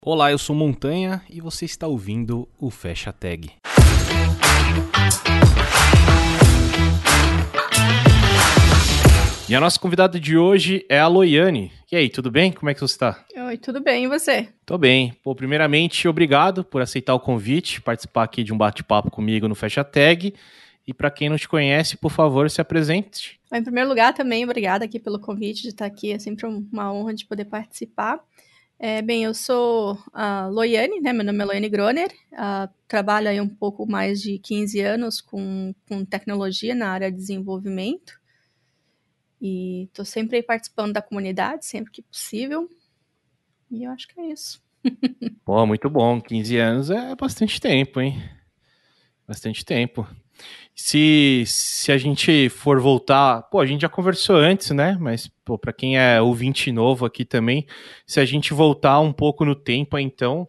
Olá, eu sou Montanha e você está ouvindo o Fecha Tag. E a nossa convidada de hoje é a Loiane. E aí, tudo bem? Como é que você está? Oi, tudo bem, e você? Tô bem. Primeiramente, obrigado por aceitar o convite, participar aqui de um bate-papo comigo no Fecha Tag. E para quem não te conhece, por favor, se apresente. Em primeiro lugar, também, obrigada aqui pelo convite de estar aqui, é sempre uma honra de poder participar. Eu sou a Loiane, né? Meu nome é Loiane Groner, trabalho aí um pouco mais de 15 anos com tecnologia na área de desenvolvimento e estou sempre aí participando da comunidade, sempre que possível, e eu acho que é isso. Pô, muito bom, 15 anos é bastante tempo, hein? Bastante tempo. Se a gente for voltar... a gente já conversou antes, né? Mas, para quem é ouvinte novo aqui também, se a gente voltar um pouco no tempo, então...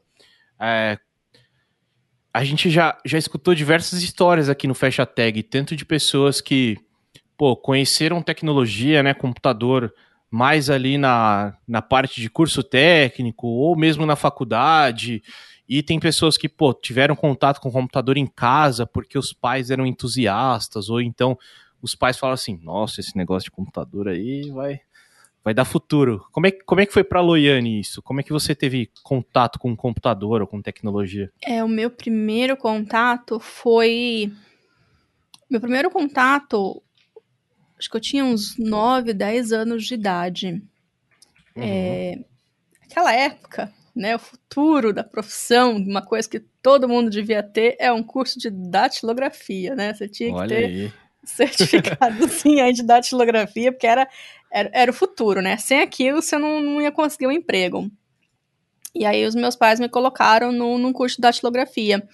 a gente já escutou diversas histórias aqui no Fecha Tag, tanto de pessoas que, conheceram tecnologia, né? Computador, mais ali na parte de curso técnico, ou mesmo na faculdade... E tem pessoas que, tiveram contato com o computador em casa porque os pais eram entusiastas, ou então os pais falam assim, nossa, esse negócio de computador aí vai dar futuro. Como é que foi para a Loiane isso? Como é que você teve contato com o computador ou com tecnologia? O meu primeiro contato foi... Meu primeiro contato, acho que eu tinha uns 9, 10 anos de idade. Aquela época, né, o futuro da profissão, uma coisa que todo mundo devia ter, é um curso de datilografia, né? Você tinha que Olha ter aí. certificado sim, aí de datilografia, porque era o futuro, né? Sem aquilo você não ia conseguir um emprego. E aí os meus pais me colocaram num curso de datilografia.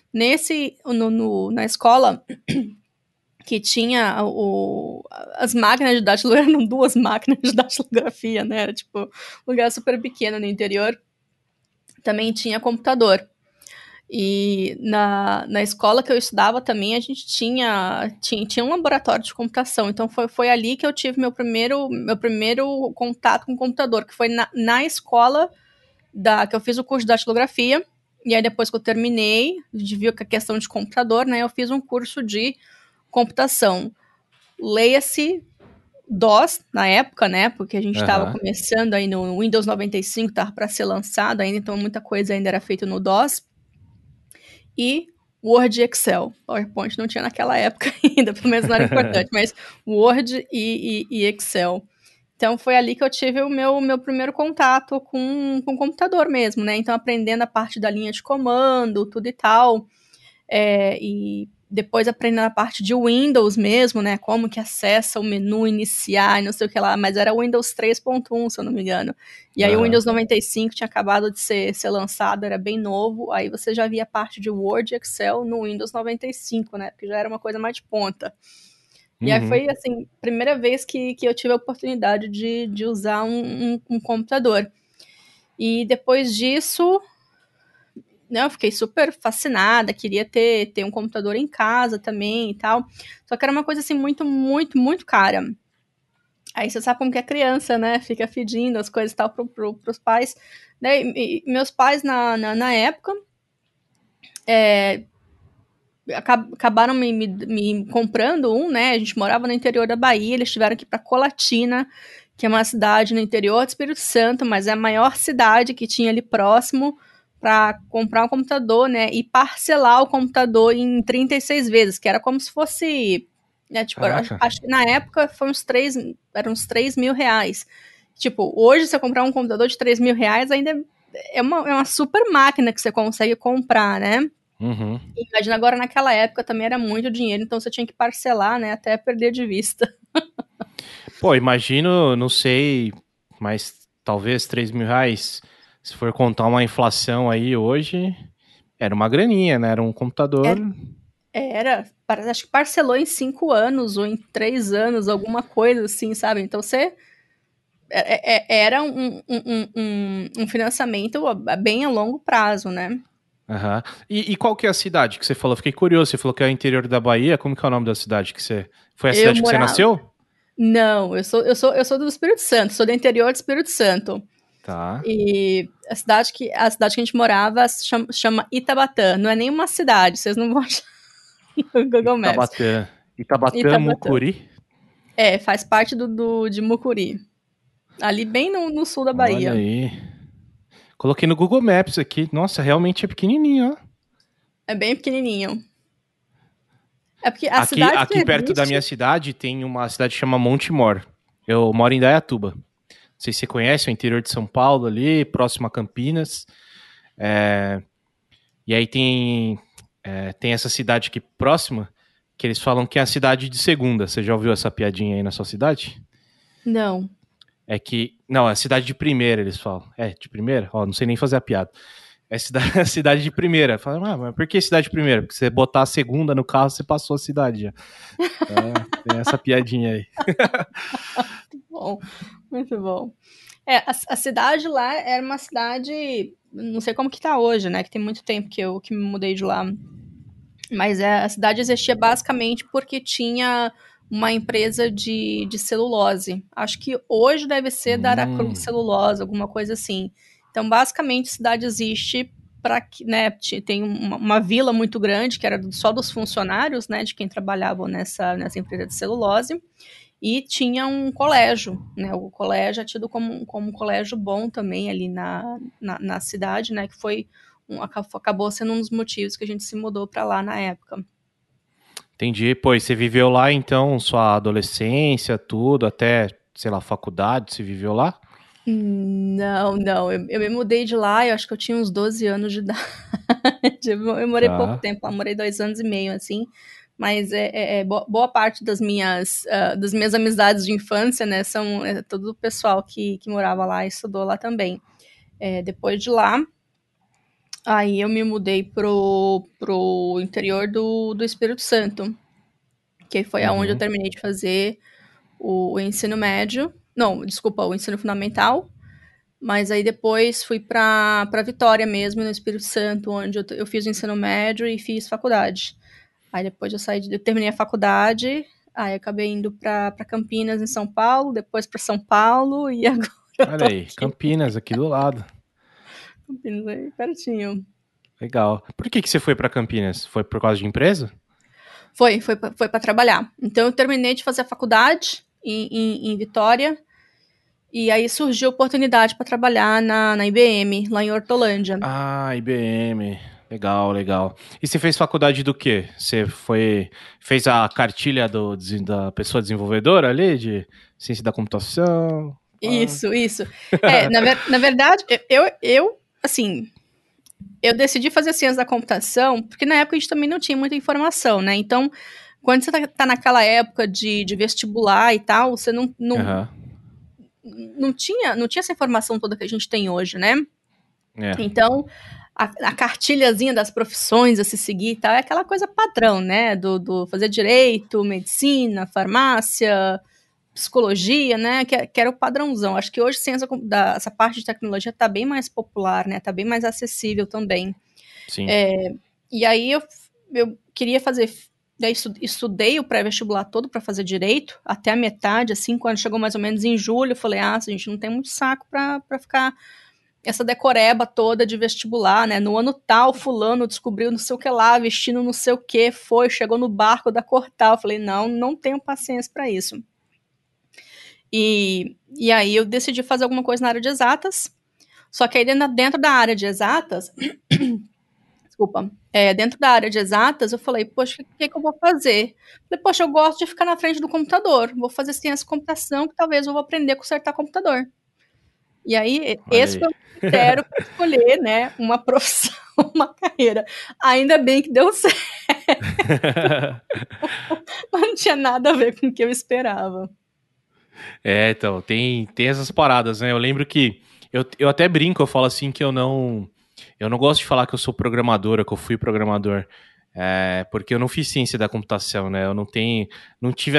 Na escola que tinha as máquinas de datilografia, eram 2 máquinas de datilografia, né? Era tipo um lugar super pequeno no interior. Também tinha computador. E na escola que eu estudava também, a gente tinha um laboratório de computação. Então foi ali que eu tive meu primeiro contato com o computador, que foi na escola que eu fiz o curso de datilografia. E aí depois que eu terminei, a gente viu que a questão de computador, né? Eu fiz um curso de computação. Leia-se DOS na época, né? Porque a gente estava começando aí no Windows 95, estava para ser lançado ainda, então muita coisa ainda era feita no DOS. E Word e Excel. PowerPoint não tinha naquela época ainda, pelo menos não era importante, mas Word e Excel. Então foi ali que eu tive o meu primeiro contato com o computador mesmo, né? Então aprendendo a parte da linha de comando, tudo e tal. E depois aprendendo a parte de Windows mesmo, né? Como que acessa o menu iniciar e não sei o que lá, mas era o Windows 3.1, se eu não me engano. E aí o Windows 95 tinha acabado de ser lançado, era bem novo, aí você já via a parte de Word e Excel no Windows 95, né? Porque já era uma coisa mais de ponta. E aí foi, assim, a primeira vez que eu tive a oportunidade de usar um computador. E depois disso... Eu fiquei super fascinada, queria ter um computador em casa também e tal. Só que era uma coisa assim muito, muito, muito cara. Aí você sabe como que é criança, né? Fica pedindo as coisas e tal pros pais. Né? E meus pais, na época, acabaram me comprando um, né? A gente morava no interior da Bahia, eles tiveram que ir pra Colatina, que é uma cidade no interior do Espírito Santo, mas é a maior cidade que tinha ali próximo, para comprar um computador, né, e parcelar o computador em 36 vezes, que era como se fosse, né, tipo, acho que na época eram uns 3 mil reais. Tipo, hoje você comprar um computador de 3 mil reais ainda é uma super máquina que você consegue comprar, né? Imagina, agora naquela época também era muito dinheiro, então você tinha que parcelar, né, até perder de vista. Imagino, não sei, mas talvez 3 mil reais, se for contar uma inflação aí hoje, era uma graninha, né? Era um computador. Acho que parcelou em 5 anos ou em 3 anos, alguma coisa assim, sabe? Então você era um financiamento bem a longo prazo, né? E qual que é a cidade que você falou? Fiquei curioso, você falou que é o interior da Bahia, como que é o nome da cidade que você... Foi a cidade que você nasceu? Não, eu sou do Espírito Santo, sou do interior do Espírito Santo. Tá. E a cidade que a gente morava chama Itabatã. Não é nenhuma cidade, vocês não vão achar no Google Maps. Itabatã. Itabatã, Itabatã. Mucuri? Faz parte de Mucuri. Ali bem no sul da Olha Bahia. aí. Coloquei no Google Maps aqui. Nossa, realmente é pequenininho, ó. É bem pequenininho. É porque a Aqui, cidade aqui que perto da existe... minha cidade tem uma cidade que chama Montemor. Eu moro em Dayatuba. Não sei se você conhece, é o interior de São Paulo ali, próximo a Campinas. E aí tem essa cidade aqui próxima, que eles falam que é a cidade de segunda. Você já ouviu essa piadinha aí na sua cidade? Não. É que... Não, é a cidade de primeira, eles falam. É, de primeira? Ó, não sei nem fazer a piada. É a cidade de primeira. Fala, mas por que cidade de primeira? Porque você botar a segunda no carro, você passou a cidade já. Tem essa piadinha aí. Bom, muito bom. A cidade lá era uma cidade... Não sei como que tá hoje, né? Que tem muito tempo que me mudei de lá. Mas a cidade existia basicamente porque tinha uma empresa de celulose. Acho que hoje deve ser da Aracruz Celulose, alguma coisa assim. Então, basicamente, a cidade existe para que, né, tem uma vila muito grande, que era só dos funcionários, né, de quem trabalhava nessa empresa de celulose, e tinha um colégio, né, o colégio é tido como um colégio bom também ali na cidade, né, que foi acabou sendo um dos motivos que a gente se mudou para lá na época. Entendi. Pô, e você viveu lá, então, sua adolescência, tudo, até, sei lá, faculdade, você viveu lá? Não. Eu me mudei de lá, eu acho que eu tinha uns 12 anos de idade. Eu morei pouco Tá. tempo lá, morei 2 anos e meio, assim. Mas boa parte das minhas amizades de infância, né, são todo o pessoal que morava lá e estudou lá também. Depois de lá, aí eu me mudei pro interior do Espírito Santo, que foi aonde eu terminei de fazer o ensino médio. Não, desculpa, o ensino fundamental. Mas aí depois fui para Vitória mesmo, no Espírito Santo, onde eu fiz o ensino médio e fiz faculdade. Aí depois eu terminei a faculdade, aí acabei indo para Campinas, em São Paulo, depois para São Paulo e agora eu Olha tô aí, aqui. Campinas, aqui do lado. Campinas aí, pertinho. Legal. Por que você foi pra Campinas? Foi por causa de empresa? Foi para trabalhar. Então eu terminei de fazer a faculdade em Vitória, e aí surgiu a oportunidade para trabalhar na IBM, lá em Hortolândia. Ah, IBM. Legal, legal. E você fez faculdade do quê? Você fez a cartilha da pessoa desenvolvedora ali, de ciência da computação? Isso. Na verdade, assim, eu decidi fazer ciência da computação porque na época a gente também não tinha muita informação, né? Então, quando você tá naquela época de vestibular e tal, você Aham. não tinha essa informação toda que a gente tem hoje, né? É. Então, a cartilhazinha das profissões a se seguir e tal é aquela coisa padrão, né? Do fazer direito, medicina, farmácia, psicologia, né? Que era o padrãozão. Acho que hoje essa parte de tecnologia está bem mais popular, né? Está bem mais acessível também. Sim. E aí eu queria fazer. Daí estudei o pré-vestibular todo para fazer direito, até a metade, assim, quando chegou mais ou menos em julho, eu falei, a gente não tem muito saco para ficar essa decoreba toda de vestibular, né? No ano tal, fulano descobriu não sei o que lá, vestindo não sei o que, chegou no barco da cor tal. Eu falei, não tenho paciência para isso. E aí eu decidi fazer alguma coisa na área de exatas, só que aí dentro da área de exatas, desculpa, dentro da área de exatas, eu falei, poxa, o que eu vou fazer? Falei, poxa, eu gosto de ficar na frente do computador, vou fazer ciência de computação, que talvez eu vou aprender a consertar computador. E aí, Olha esse aí. foi o critério para escolher, né, uma profissão, uma carreira. Ainda bem que deu certo, mas não tinha nada a ver com o que eu esperava. Então, tem essas paradas, né? Eu lembro que eu até brinco, eu falo assim que eu não gosto de falar que eu sou programador, que eu fui programador, porque eu não fiz ciência da computação, né? Eu não tive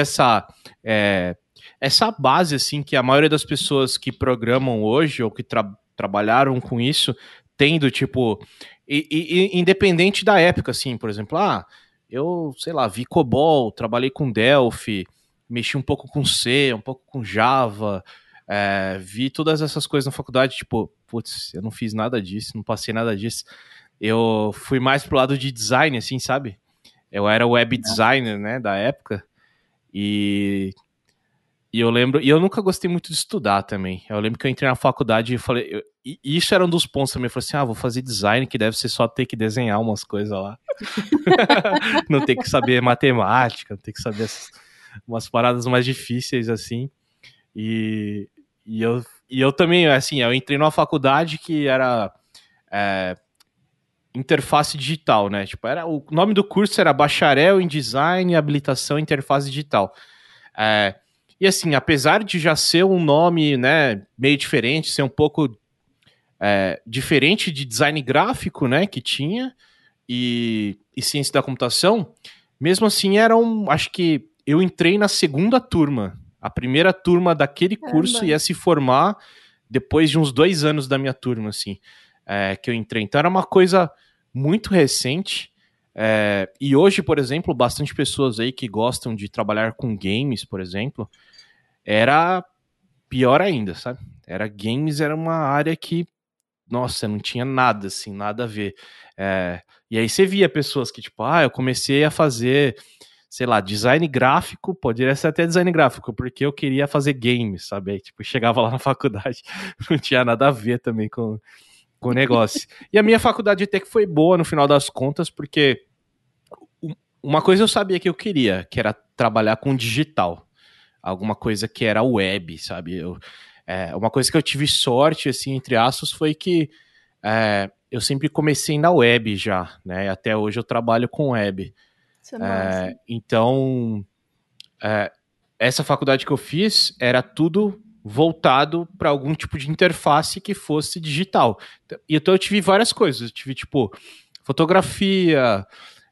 essa base, assim, que a maioria das pessoas que programam hoje ou que trabalharam com isso tem do tipo, independente da época, assim, por exemplo, eu, sei lá, vi COBOL, trabalhei com Delphi, mexi um pouco com C, um pouco com Java, Vi todas essas coisas na faculdade, tipo, putz, eu não fiz nada disso, não passei nada disso. Eu fui mais pro lado de design, assim, sabe? Eu era web designer, né, da época, e, e eu lembro, e eu nunca gostei muito de estudar também. Eu lembro que eu entrei na faculdade e falei, e isso era um dos pontos também, eu falei assim, vou fazer design, que deve ser só ter que desenhar umas coisas lá. Não ter que saber matemática, não ter que saber umas paradas mais difíceis, assim. E, e eu também, assim, eu entrei numa faculdade que era interface digital, né? Tipo, o nome do curso era Bacharel em Design e Habilitação em Interface Digital. E assim, apesar de já ser um nome, né, meio diferente, ser um pouco diferente de design gráfico, né, que tinha, e ciência da computação, mesmo assim acho que eu entrei na segunda turma. A primeira turma daquele curso ia se formar depois de uns 2 anos da minha turma, assim, que eu entrei. Então era uma coisa muito recente. E hoje, por exemplo, bastante pessoas aí que gostam de trabalhar com games, por exemplo, era pior ainda, sabe? Games era uma área que, nossa, não tinha nada, assim, nada a ver. E aí você via pessoas que, tipo, eu comecei a fazer, sei lá, design gráfico, poderia ser até design gráfico, porque eu queria fazer games, sabe? Aí, tipo, chegava lá na faculdade, não tinha nada a ver também com o negócio. E a minha faculdade até que foi boa no final das contas, porque uma coisa eu sabia que eu queria, que era trabalhar com digital. Alguma coisa que era web, sabe? Uma coisa que eu tive sorte, assim, entre aspas, foi que eu sempre comecei na web já, né? Até hoje eu trabalho com web. Isso é massa. Então, essa faculdade que eu fiz era tudo voltado para algum tipo de interface que fosse digital. E então eu tive várias coisas. Eu tive, tipo, fotografia,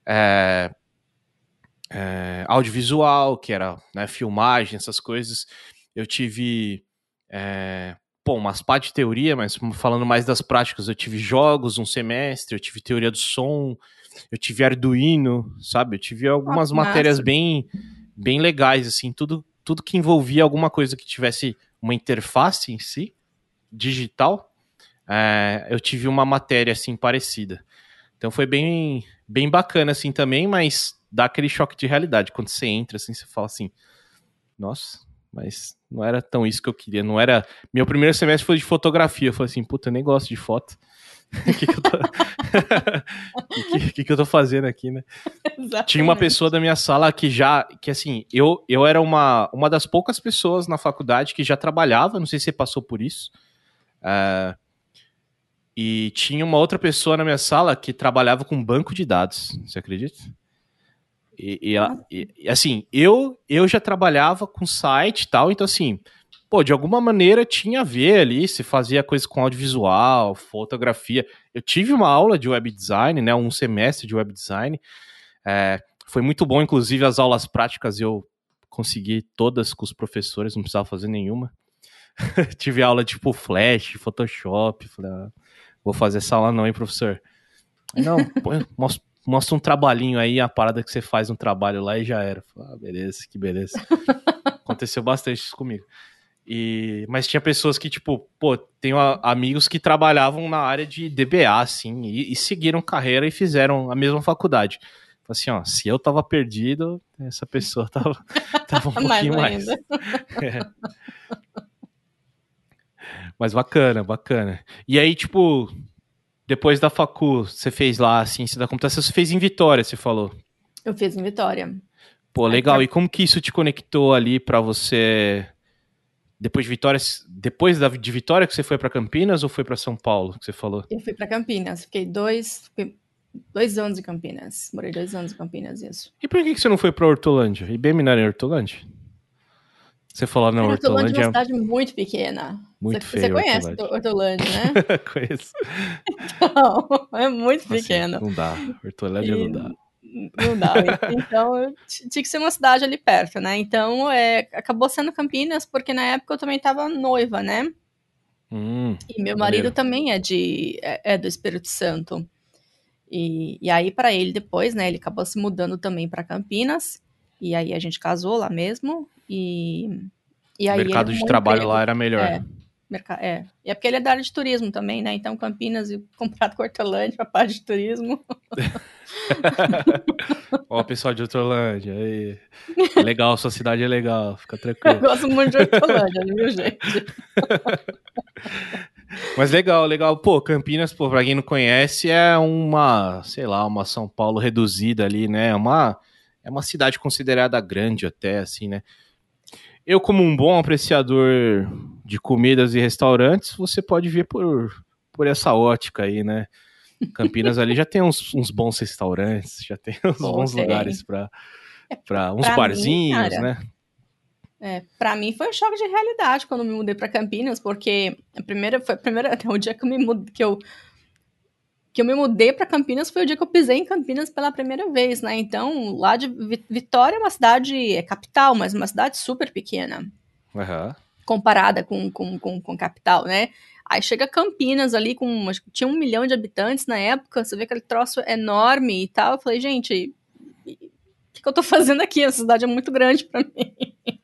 audiovisual, que era, né, filmagem, essas coisas. Eu tive umas partes de teoria, mas falando mais das práticas, eu tive jogos um semestre, eu tive teoria do som, eu tive Arduino, sabe? Eu tive algumas matérias bem legais, assim, tudo que envolvia alguma coisa que tivesse uma interface em si, digital, eu tive uma matéria, assim, parecida. Então foi bem bacana, assim, também, mas dá aquele choque de realidade. Quando você entra, assim, você fala assim, nossa, mas não era tão isso que eu queria. Não era. Meu primeiro semestre foi de fotografia. Eu falei assim, puta, eu nem gosto de foto. O que, que, eu tô... que eu tô fazendo aqui, né? Exatamente. Tinha uma pessoa da minha sala que assim, eu era uma das poucas pessoas na faculdade que já trabalhava, não sei se você passou por isso. E tinha uma outra pessoa na minha sala que trabalhava com banco de dados, você acredita? E assim, eu já trabalhava com site e tal, então assim, de alguma maneira tinha a ver ali, se fazia coisa com audiovisual, fotografia. Eu tive uma aula de web design, né, um semestre de web design, foi muito bom, inclusive as aulas práticas eu consegui todas com os professores, não precisava fazer nenhuma. Tive aula tipo Flash, Photoshop, falei, vou fazer essa aula não, hein, professor? Não, mostra um trabalhinho aí, a parada que você faz um trabalho lá e já era. Beleza, que beleza. Aconteceu bastante isso comigo. Mas tinha pessoas que, tipo, tenho amigos que trabalhavam na área de DBA, assim, e seguiram carreira e fizeram a mesma faculdade. Assim, se eu tava perdido, essa pessoa tava um pouquinho mais. Mas bacana. E aí, tipo, depois da facu, você fez lá a ciência da computação, você fez em Vitória, você falou. Eu fiz em Vitória. Pô, legal. E como que isso te conectou ali pra você... Depois de Vitória, de Vitória que você foi pra Campinas ou foi pra São Paulo, que você falou? Eu fui pra Campinas. Fiquei 2 anos em Campinas. Morei 2 anos em Campinas, isso. E por que você não foi pra Hortolândia? IBM não era em Hortolândia? Você falou, não, Hortolândia é uma Hortolândia cidade muito pequena. muito Você feio, conhece Hortolândia, né? Conheço. Então, é muito Assim, pequeno. não dá. Hortolândia não dá. Não dá. Então, tinha que ser uma cidade ali perto, né? Então, acabou sendo Campinas, porque na época eu também tava noiva, né? E meu marido também é do Espírito Santo. E aí, para ele, depois, né? Ele acabou se mudando também para Campinas. E aí a gente casou lá mesmo. E O aí ele mercado de arrumou um trabalho lá emprego. era melhor. É. E é porque ele é da área de turismo também, né? Então Campinas e comparado com Hortolândia, a parte de turismo. Ó, o pessoal de Hortolândia. Aí. É legal, sua cidade é legal, fica Eu tranquilo. gosto muito de Hortolândia, viu, gente? Mas legal, legal. Pô, Campinas, pô, pra quem não conhece, é uma, sei lá, uma São Paulo reduzida ali, né? É uma cidade considerada grande até, assim, né? Eu, como um bom apreciador de comidas e restaurantes, você pode ver por essa ótica aí, né? Campinas ali já tem uns bons restaurantes, já tem uns Pô, bons lugares tem. para uns Pra mim, barzinhos, cara, né? pra mim foi um choque de realidade quando eu me mudei pra Campinas, porque o dia que eu me mudei, que eu me mudei para Campinas foi o dia que eu pisei em Campinas pela primeira vez, né? Então, lá de Vitória é uma cidade, é capital, mas uma cidade super pequena, Uhum. comparada com capital, né? Aí chega Campinas ali acho que tinha 1 milhão de habitantes na época, você vê aquele troço enorme e tal. Eu falei, gente, o que eu tô fazendo aqui? A cidade é muito grande para mim.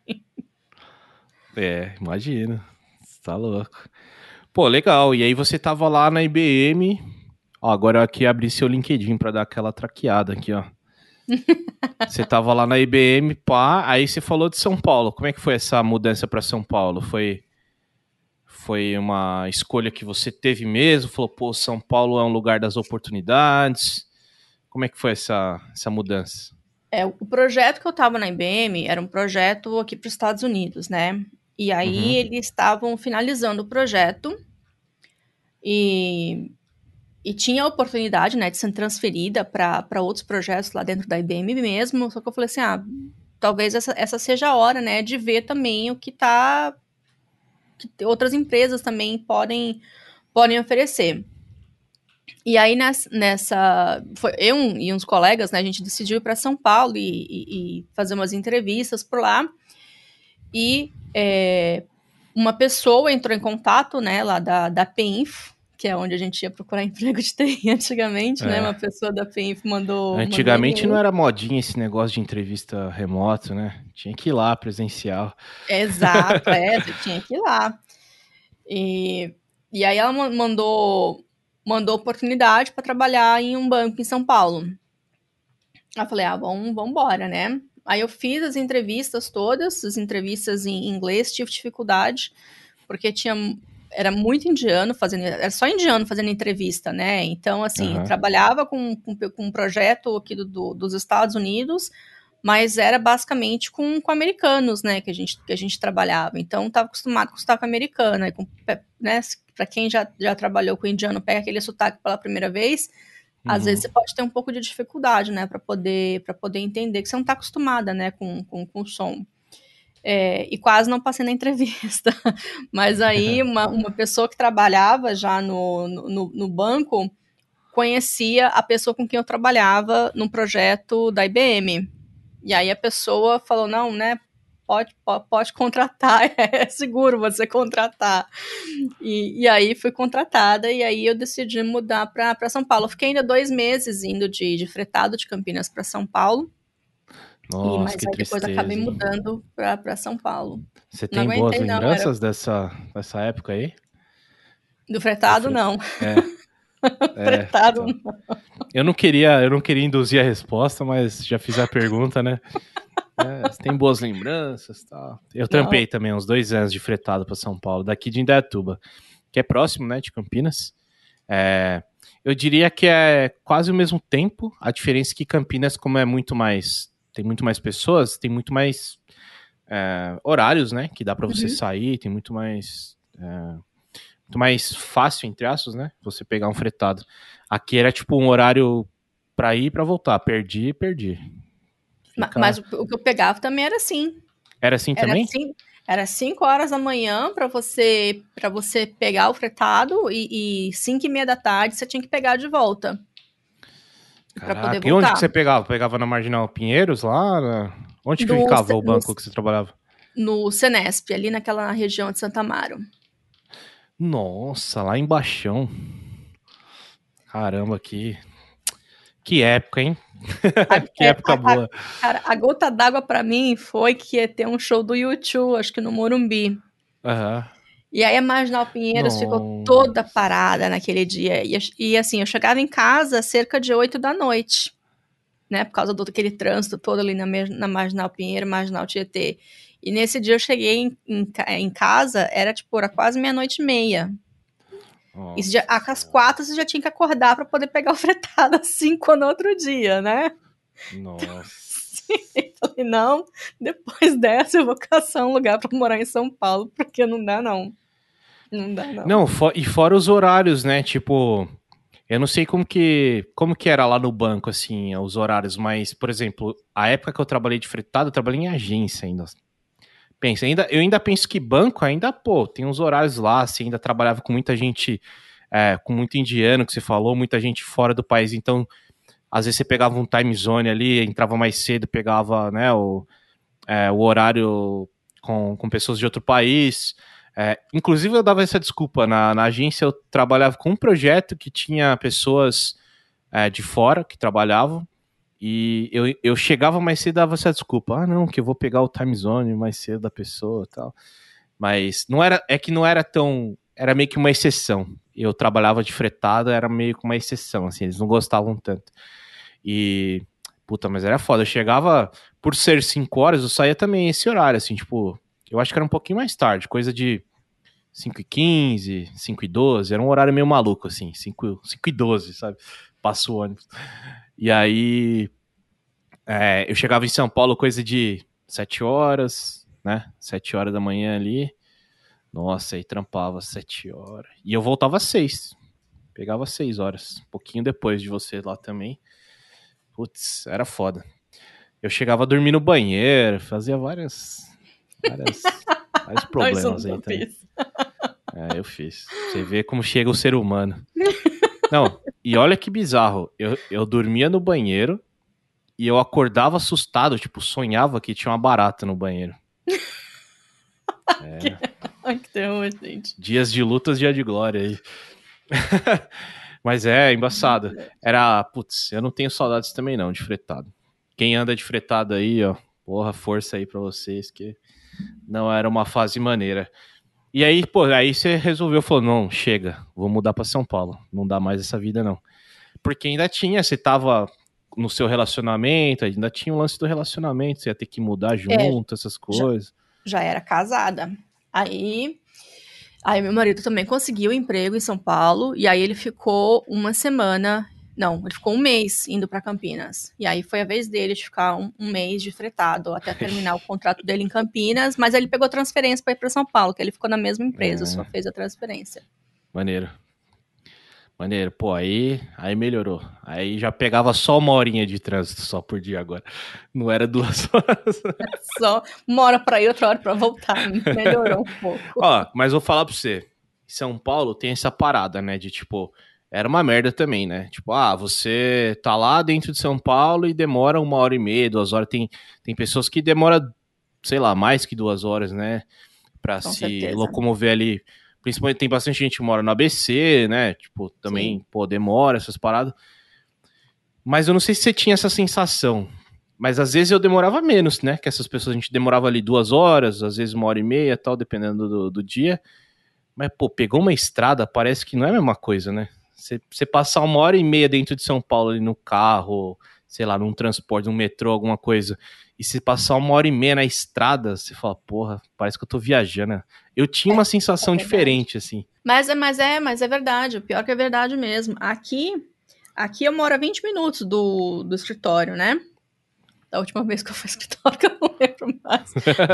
É, imagina. Você tá louco. Pô, legal. E aí você tava lá na IBM. Ó, agora eu aqui abri seu LinkedIn pra dar aquela traqueada aqui, ó. Você tava lá na IBM, pá, aí você falou de São Paulo. Como é que foi essa mudança pra São Paulo? Foi uma escolha que você teve mesmo? Falou, pô, São Paulo é um lugar das oportunidades. Como é que foi essa mudança? O projeto que eu tava na IBM era um projeto aqui para os Estados Unidos, né? E aí Uhum, eles estavam finalizando o projeto e tinha a oportunidade, né, de ser transferida para outros projetos lá dentro da IBM mesmo. Só que eu falei assim, talvez essa seja a hora, né, de ver também o que que outras empresas também podem oferecer. E aí foi eu e uns colegas, né, a gente decidiu ir para São Paulo e fazer umas entrevistas por lá. E uma pessoa entrou em contato, né, lá da PINF, que é onde a gente ia procurar emprego de TI antigamente, né? é. Uma pessoa da PINF mandou um Antigamente não e-mail. era modinha esse negócio de entrevista remoto, né? Tinha que ir lá presencial. Exato, você tinha que ir lá. E, e aí ela mandou oportunidade para trabalhar em um banco em São Paulo. Aí eu falei, vamos embora, né? Aí eu fiz as entrevistas todas, as entrevistas em inglês, tive dificuldade, porque era muito indiano era só indiano fazendo entrevista, né? Então, assim, eu Aham. trabalhava com um projeto aqui dos Estados Unidos, mas era basicamente com americanos, né, que a gente trabalhava. Então, estava acostumado com o sotaque americano, né? Para quem já trabalhou com indiano, pega aquele sotaque pela primeira vez, às Uhum. vezes você pode ter um pouco de dificuldade, né, para poder entender que você não está acostumada, né, com o som. E quase não passei na entrevista. Mas aí uma pessoa que trabalhava já no banco conhecia a pessoa com quem eu trabalhava num projeto da IBM. E aí a pessoa falou, não, né, pode contratar, é seguro você contratar. E aí fui contratada e aí eu decidi mudar para São Paulo. Eu fiquei ainda 2 meses indo de fretado de Campinas para São Paulo. Nossa, Mas que aí depois acabei tristeza. mudando para São Paulo. Você Não tem boas aguentei, não. lembranças dessa época aí? Do Do fretado, fre- não. É, Fretado, então. não. Eu não queria induzir a resposta, mas já fiz a pergunta, né? Você tem boas lembranças, tal. Eu Não. trampei também uns 2 anos de fretado para São Paulo, daqui de Indaiatuba, que é próximo, né, de Campinas. Eu diria que é quase o mesmo tempo. A diferença é que Campinas, como tem muito mais pessoas, tem muito mais horários, né? Que dá para você Uhum. sair, tem muito mais fácil, entre aspas, né? Você pegar um fretado. Aqui era tipo um horário para ir e para voltar. Perdi. Mas Fica. o que eu pegava também era assim. Era assim Era também? assim, era 5 horas da manhã para você pegar o fretado e 5:30 da tarde você tinha que pegar de volta para poder Caraca, e onde que voltar. você pegava? Pegava na Marginal Pinheiros lá? Onde que Do, ficava o no, banco que você trabalhava? no Senesp, ali naquela região de Santa Amaro. Nossa, lá embaixo. Caramba, que Que época, hein? Que É, época boa. cara, a gota d'água pra mim foi que ia ter um show do U2, acho que no Morumbi. Aham. E aí a Marginal Pinheiros ficou Não. toda parada naquele dia. E assim, eu chegava em casa cerca de 8 da noite, né? Por causa do aquele trânsito todo ali na Marginal Pinheiro, Marginal Tietê. E nesse dia eu cheguei em casa, era quase meia-noite e meia. E Nossa às senhora. 4 você já tinha que acordar para poder pegar o fretado às 5 no outro dia, né? Nossa. Eu falei, não, depois dessa eu vou caçar um lugar para morar em São Paulo, porque não dá não. Não dá não. Não, e fora os horários, né? Tipo, eu não sei como que era lá no banco, assim, os horários, mas, por exemplo, a época que eu trabalhei de fretado, eu trabalhei em agência ainda. Pensa, eu ainda penso que banco ainda, pô, tem uns horários lá, assim, ainda trabalhava com muita gente, com muito indiano, que você falou, muita gente fora do país, então, às vezes você pegava um time zone ali, entrava mais cedo, pegava, né, o horário com pessoas de outro país. Inclusive, eu dava essa desculpa. Na agência, eu trabalhava com um projeto que tinha pessoas de fora que trabalhavam. E eu chegava mais cedo e dava essa desculpa. Ah, não, que eu vou pegar o time zone mais cedo da pessoa e tal. Mas não era tão. Era meio que uma exceção. Eu trabalhava de fretado, era meio que uma exceção, assim, eles não gostavam tanto. E, puta, mas era foda. Eu chegava, por ser 5 horas, eu saía também esse horário, assim, tipo, eu acho que era um pouquinho mais tarde, coisa de 5h15, 5h12, era um horário meio maluco, assim, 5h12, sabe? Passa o ônibus. E aí, eu chegava em São Paulo, coisa de 7 horas, né? 7 horas da manhã ali. Nossa, aí trampava 7 horas. E eu voltava às 6. Pegava 6 horas, um pouquinho depois de você lá também. Putz, era foda. Eu chegava a dormir no banheiro, fazia vários Não, isso eu problemas aí nunca também. fiz. Eu fiz. Você vê como chega o ser humano. Não, e olha que bizarro. Eu dormia no banheiro e eu acordava assustado, tipo, sonhava que tinha uma barata no banheiro. Ai, que terror, gente. Dias de lutas, dia de glória aí. Mas embaçado. Putz, eu não tenho saudades também não, de fretado. Quem anda de fretado aí, ó, porra, força aí pra vocês, que não era uma fase maneira. E aí, pô, aí você resolveu, falou, não, chega, vou mudar pra São Paulo, não dá mais essa vida não. Porque você tava no seu relacionamento, ainda tinha o lance do relacionamento, você ia ter que mudar É, junto, essas já, coisas. já era casada. Aí meu marido também conseguiu emprego em São Paulo, e aí ele ficou uma semana, não, ele ficou um mês indo para Campinas. E aí foi a vez dele de ficar um mês de fretado até terminar o contrato dele em Campinas, mas ele pegou transferência para ir para São Paulo, que ele ficou na mesma empresa, só fez a transferência. Maneiro. Maneiro, pô, aí melhorou. Aí já pegava só 1 horinha de trânsito só por dia agora. Não era 2 horas. Só uma hora para ir, outra hora para voltar. Melhorou um pouco. Ó, mas vou falar pra você. São Paulo tem essa parada, né? De tipo, era uma merda também, né? Tipo, você tá lá dentro de São Paulo e demora 1 hora e meia, 2 horas. Tem pessoas que demora, sei lá, mais que 2 horas, né? Pra Com se certeza. locomover ali. Principalmente tem bastante gente que mora no ABC, né? Tipo, também, Sim. pô, demora essas paradas. Mas eu não sei se você tinha essa sensação. Mas às vezes eu demorava menos, né? Que essas pessoas, a gente demorava ali 2 horas, às vezes 1 hora e meia, tal, dependendo do dia. Mas, pô, pegou uma estrada, parece que não é a mesma coisa, né? Você passar 1 hora e meia dentro de São Paulo ali no carro, sei lá, num transporte, num metrô, alguma coisa, e se passar 1 hora e meia na estrada, você fala, porra, parece que eu tô viajando, né? Eu tinha uma sensação Verdade. diferente, assim. Mas é verdade. O pior que é verdade mesmo. Aqui eu moro a 20 minutos do escritório, né? Da última vez que eu fui ao escritório, que eu não lembro mais.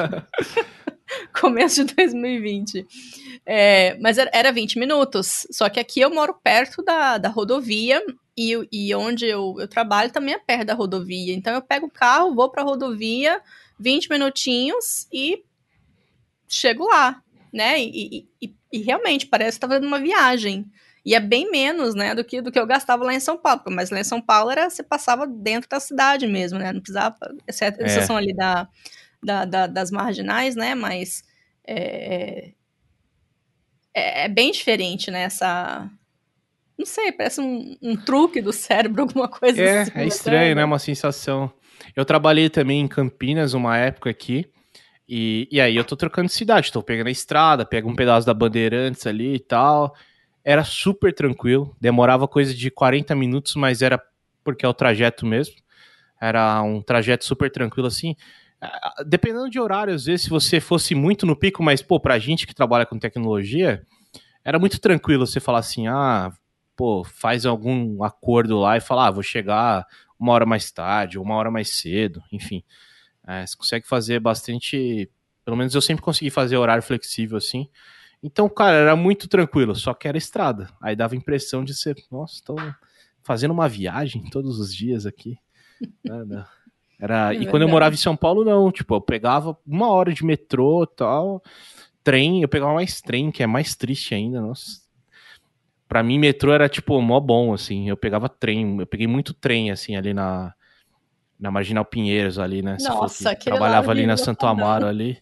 Começo de 2020. Mas era 20 minutos. Só que aqui eu moro perto da rodovia e onde eu trabalho também é perto da rodovia. Então eu pego o carro, vou pra rodovia, 20 minutinhos e chego lá, né? E realmente parece que tá fazendo uma viagem. E é bem menos, né, do que eu gastava lá em São Paulo. Mas lá em São Paulo você passava dentro da cidade mesmo, né? Não precisava, exceção ali das marginais, né? Mas é bem diferente, né? Não sei, parece um truque do cérebro, alguma coisa assim. É estranho, né? Uma sensação. Eu trabalhei também em Campinas uma época aqui, e aí eu tô trocando de cidade, tô pegando a estrada, pego um pedaço da Bandeirantes ali e tal. Era super tranquilo, demorava coisa de 40 minutos, mas era porque é o trajeto mesmo. Era um trajeto super tranquilo, assim. Dependendo de horário, às vezes, se você fosse muito no pico, mas, pô, pra gente que trabalha com tecnologia, era muito tranquilo você falar assim, pô, faz algum acordo lá e falar, vou chegar uma hora mais tarde, ou uma hora mais cedo, enfim. Você consegue fazer bastante. Pelo menos eu sempre consegui fazer horário flexível assim. Então, cara, era muito tranquilo, só que era estrada. Aí dava a impressão de ser, nossa, tô fazendo uma viagem todos os dias aqui. E quando eu morava em São Paulo, não. Tipo, eu pegava uma hora de metrô e tal. Trem, eu pegava mais trem, que é mais triste ainda, nossa. Pra mim, metrô era, tipo, mó bom, assim. Eu pegava trem, eu peguei muito trem, assim, ali na Marginal Pinheiros, ali, né? Você falou que Nossa, aquele lá trabalhava ali na horrível, Santo Amaro, ali.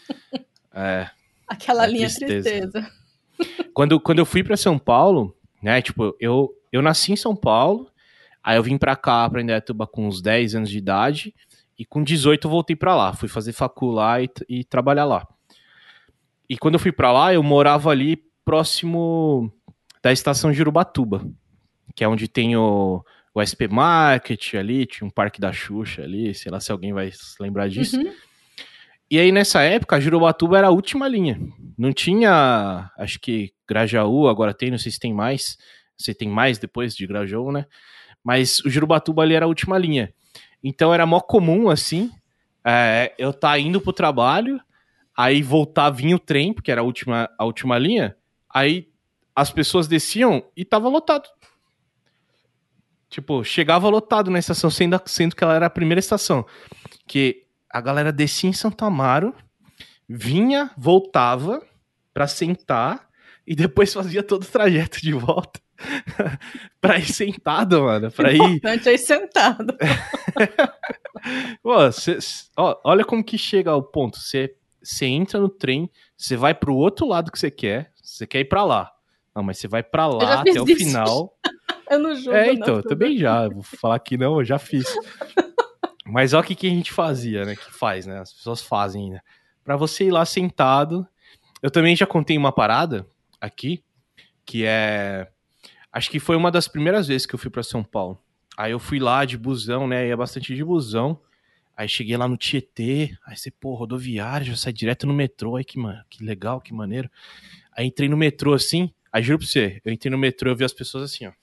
aquela É linha tristeza. tristeza. Quando eu fui pra São Paulo, né, tipo, eu nasci em São Paulo, aí eu vim pra cá, pra Indaiatuba com uns 10 anos de idade, e com 18 eu voltei pra lá, fui fazer facul lá e trabalhar lá. E quando eu fui pra lá, eu morava ali próximo da estação de Urubatuba, que é onde tem o SP Market ali, tinha um Parque da Xuxa ali, sei lá se alguém vai se lembrar disso. Uhum. E aí, nessa época, a Jurubatuba era a última linha. Não tinha, acho que Grajaú, agora tem, não sei se tem mais. Se tem mais depois de Grajaú, né? Mas o Jurubatuba ali era a última linha. Então era mó comum, assim, eu tá indo pro trabalho, aí voltar, vinha o trem, porque era a última linha, aí as pessoas desciam e tava lotado. Tipo, chegava lotado na estação, sendo que ela era a primeira estação. Que a galera descia em Santo Amaro, vinha, voltava pra sentar e depois fazia todo o trajeto de volta pra ir sentado, mano. Pra ir. Importante aí sentado. Pô, olha como que chega ao ponto. Você entra no trem, você vai pro outro lado que você quer ir pra lá. Não, mas você vai pra Eu já lá até fiz o isso. final. Eu não julgo, não. Então, eu também já. Vou falar que não, eu já fiz. Mas olha o que a gente fazia, né? Que faz, né? As pessoas fazem, né? Pra você ir lá sentado. Eu também já contei uma parada aqui, que é. Acho que foi uma das primeiras vezes que eu fui pra São Paulo. Aí eu fui lá de busão, né? Ia bastante de busão. Aí cheguei lá no Tietê. Aí você, pô, rodoviária, já sai direto no metrô. Aí que legal, que maneiro. Aí entrei no metrô assim. Aí juro pra você, eu entrei no metrô e vi as pessoas assim, ó.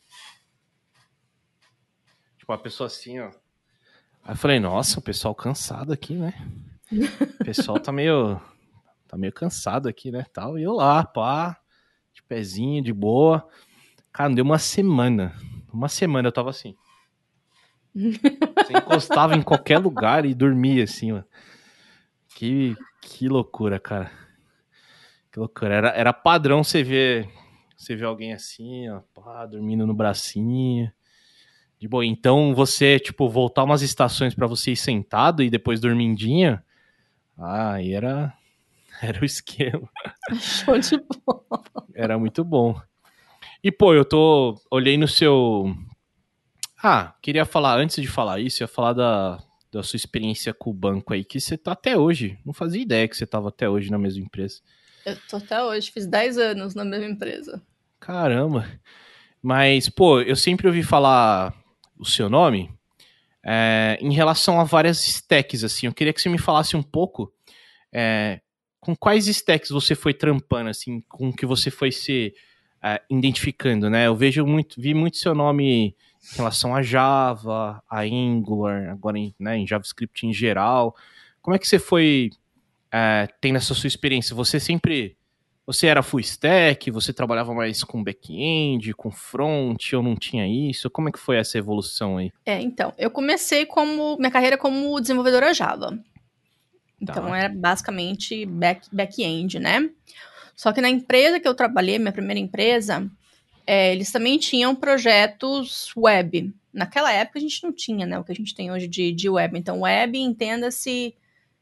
Tipo, uma pessoa assim, ó. Aí eu falei, nossa, o pessoal cansado aqui, né? O pessoal tá meio cansado aqui, né? Tal. E eu lá, pá, de pezinho, de boa. Cara, não deu uma semana. Uma semana eu tava assim. Você encostava em qualquer lugar e dormia assim, ó. Que loucura, cara. Que loucura. Era padrão você ver alguém assim, ó, pá, dormindo no bracinho. De boa. Então você, tipo, voltar umas estações pra você ir sentado e depois dormindinha, aí era o esquema. Show de bola. Era muito bom. E, pô, olhei no seu. Queria falar, antes de falar isso, ia falar da sua experiência com o banco aí, que você tá até hoje. Não fazia ideia que você tava até hoje na mesma empresa. Eu tô até hoje, fiz 10 anos na mesma empresa. Caramba. Mas, pô, eu sempre ouvi falar o seu nome em relação a várias stacks, assim. Eu queria que você me falasse um pouco com quais stacks você foi trampando, assim, com que você foi se identificando, né? Eu vi muito seu nome em relação a Java, a Angular, agora em JavaScript em geral. Como é que você foi tendo essa sua experiência? Você era full stack? Você trabalhava mais com back-end, com front, ou não tinha isso? Como é que foi essa evolução aí? Então, eu comecei minha carreira como desenvolvedora Java. Então, Tá. era basicamente back-end, né? Só que na empresa que eu trabalhei, minha primeira empresa, eles também tinham projetos web. Naquela época a gente não tinha, né, o que a gente tem hoje de web. Então, web, entenda-se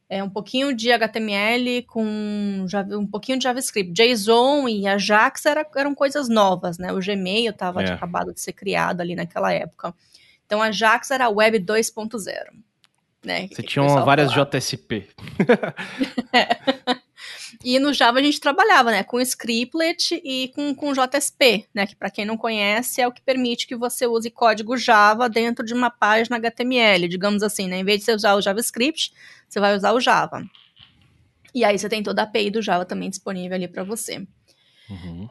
um pouquinho de HTML com um pouquinho de JavaScript. JSON e Ajax eram coisas novas, né? O Gmail estava acabado de ser criado ali naquela época. Então, Ajax era a Web 2.0. Né? Você tinha várias JSP. E no Java a gente trabalhava, né, com scriptlet e com JSP, né, que para quem não conhece é o que permite que você use código Java dentro de uma página HTML, digamos assim, né, em vez de você usar o JavaScript, você vai usar o Java. E aí você tem toda a API do Java também disponível ali para você. Uhum.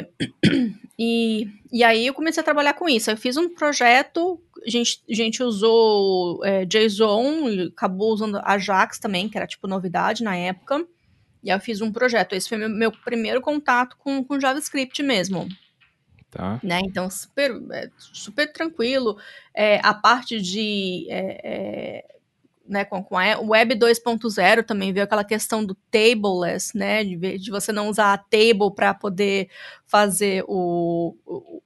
E aí eu comecei a trabalhar com isso. Eu fiz um projeto, a gente usou JSON e acabou usando Ajax também, que era tipo novidade na época. E aí eu fiz um projeto. Esse foi meu primeiro contato com JavaScript mesmo. Tá. Né? Então, super tranquilo. A parte de... né, com a Web 2.0 também veio aquela questão do tableless, né, de você não usar a table para poder fazer o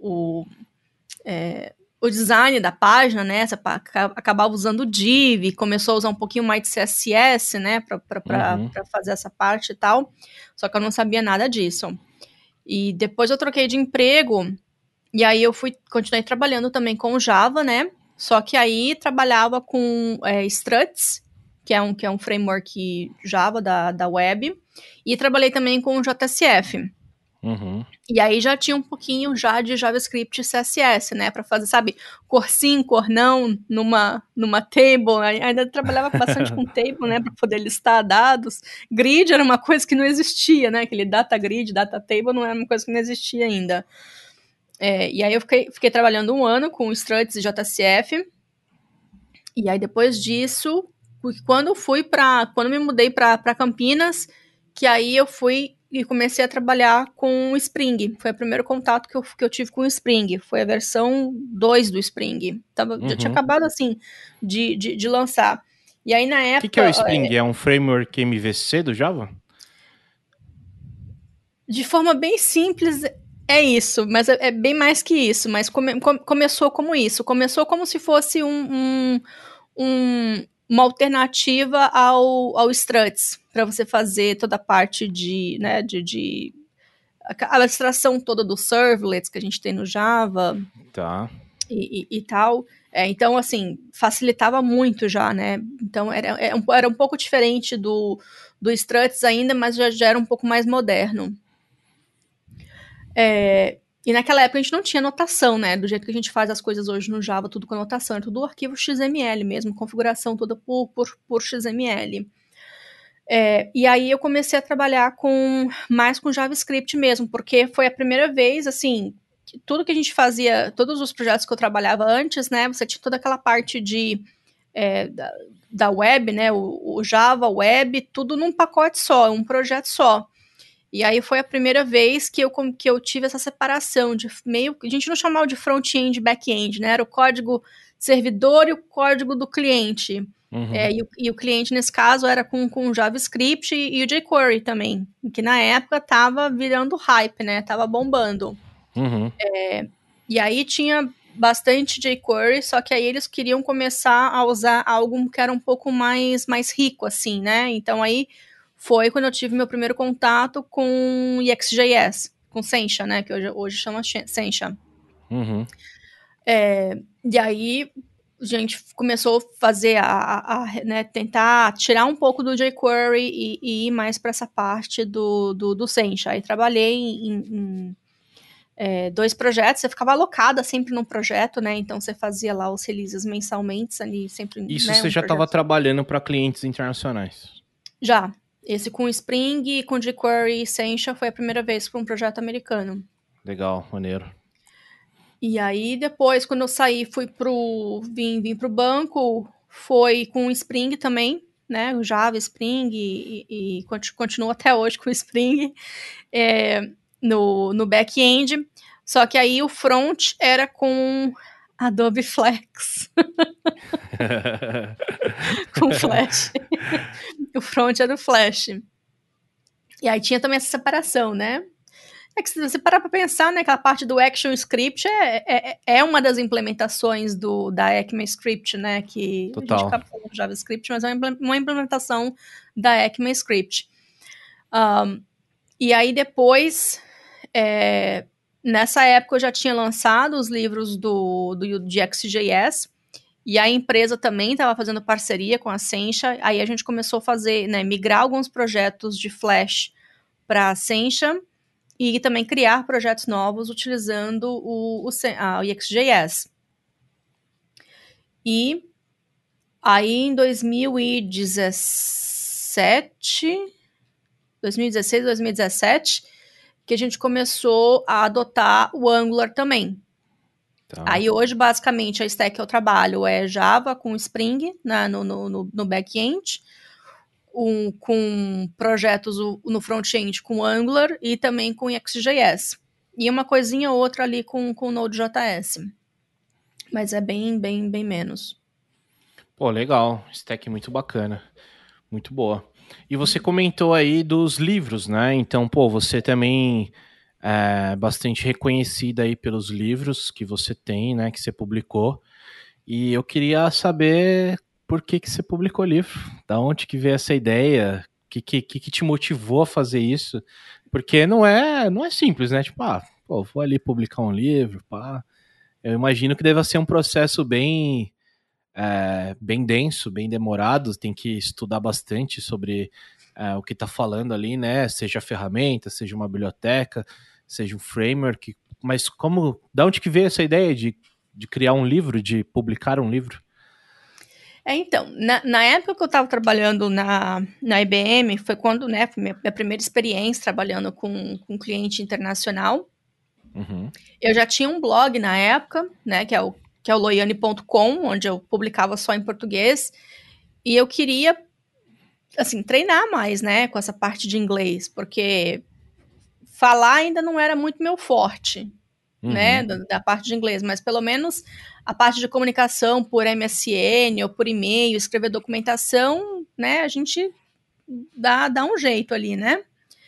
design da página, né, você acabava usando o div, começou a usar um pouquinho mais de CSS, né, para fazer essa parte e tal, só que eu não sabia nada disso. E depois eu troquei de emprego, e aí eu continuei trabalhando também com Java, né, só que aí trabalhava com Struts, que é um framework Java da web, e trabalhei também com JSF. Uhum. E aí já tinha um pouquinho já de JavaScript e CSS, né, para fazer, sabe, cor sim, cor não, numa table. Ainda trabalhava bastante com table, né, para poder listar dados. Grid era uma coisa que não existia, né, aquele data grid, data table não era uma coisa que não existia ainda. E aí eu fiquei trabalhando 1 ano com Struts e JSF. E aí depois disso, quando me mudei para Campinas, que aí eu fui e comecei a trabalhar com o Spring. Foi o primeiro contato que eu tive com o Spring. Foi a versão 2 do Spring. Já tinha acabado, assim, de lançar. E aí, na época... O que é o Spring? É um framework MVC do Java? De forma bem simples, é isso. Mas é bem mais que isso. Mas começou como isso. Começou como se fosse uma alternativa ao Struts, para você fazer toda a parte né, a abstração toda dos servlets que a gente tem no Java. Tá. E tal. Então, assim, facilitava muito já, né? Então, era um pouco diferente do Struts ainda, mas já era um pouco mais moderno. E naquela época a gente não tinha notação, né? Do jeito que a gente faz as coisas hoje no Java, tudo com notação, é tudo arquivo XML mesmo, configuração toda por XML. E aí eu comecei a trabalhar mais com JavaScript mesmo, porque foi a primeira vez, assim, tudo que a gente fazia, todos os projetos que eu trabalhava antes, né? Você tinha toda aquela parte da web, né? O Java, web, tudo num pacote só, um projeto só. E aí foi a primeira vez que eu tive essa separação de a gente não chamava de front-end e back-end, né? Era o código servidor e o código do cliente. Uhum. E o cliente, nesse caso, era com JavaScript e o jQuery também, que na época tava virando hype, né? Tava bombando. Uhum. E aí tinha bastante jQuery, só que aí eles queriam começar a usar algo que era um pouco mais rico, assim, né? Então aí foi quando eu tive meu primeiro contato com EXJS, com Sencha, né? Que hoje chama Sencha. Uhum. E aí a gente começou a fazer né, tentar tirar um pouco do jQuery e ir mais para essa parte do Sencha. Aí trabalhei em 2 projetos, você ficava alocada sempre num projeto, né? Então você fazia lá os releases mensalmente ali, sempre. Isso, né, você já estava trabalhando para clientes internacionais? Já. Esse com Spring, com jQuery e Sencha foi a primeira vez para um projeto americano. Legal, maneiro. E aí depois, quando eu saí, vim pro banco, foi com Spring também, né? O Java, Spring e continuo até hoje com Spring no back-end. Só que aí o front era com Adobe Flex. Com Flash. O front é do Flash. E aí tinha também essa separação, né? É que se você parar pra pensar, né, aquela parte do ActionScript é uma das implementações da ECMAScript, né, que Total. a gente acaba falando JavaScript, mas é uma implementação da ECMAScript. E aí depois, nessa época eu já tinha lançado os livros de XJS, e a empresa também estava fazendo parceria com a Sencha, aí a gente começou a fazer, né, migrar alguns projetos de Flash para a Sencha, e também criar projetos novos utilizando o XJS. E aí em 2016, 2017, que a gente começou a adotar o Angular também. Tá. Aí hoje, basicamente, a stack que eu trabalho é Java com Spring, né, no back-end, com projetos no front-end com Angular e também com XJS. E uma coisinha ou outra ali com Node.js. Mas é bem menos. Pô, legal. Stack muito bacana. Muito boa. E você comentou aí dos livros, né? Então, pô, você também é bastante reconhecida aí pelos livros que você tem, né? Que você publicou. E eu queria saber por que você publicou o livro. Da onde que veio essa ideia? O que te motivou a fazer isso? Porque não é simples, né? Tipo, pô, vou ali publicar um livro, pá. Eu imagino que deva ser um processo bem denso, bem demorado, tem que estudar bastante sobre o que está falando ali, né? Seja ferramenta, seja uma biblioteca, seja um framework. Mas da onde que veio essa ideia de criar um livro, de publicar um livro? Então, na época que eu estava trabalhando na IBM, foi quando, né, foi minha primeira experiência trabalhando com cliente internacional. Uhum. Eu já tinha um blog na época, né, que é o loiane.com, onde eu publicava só em português, e eu queria, assim, treinar mais, né, com essa parte de inglês, porque falar ainda não era muito meu forte, né, da parte de inglês, mas pelo menos a parte de comunicação por MSN ou por e-mail, escrever documentação, né, a gente dá um jeito ali, né.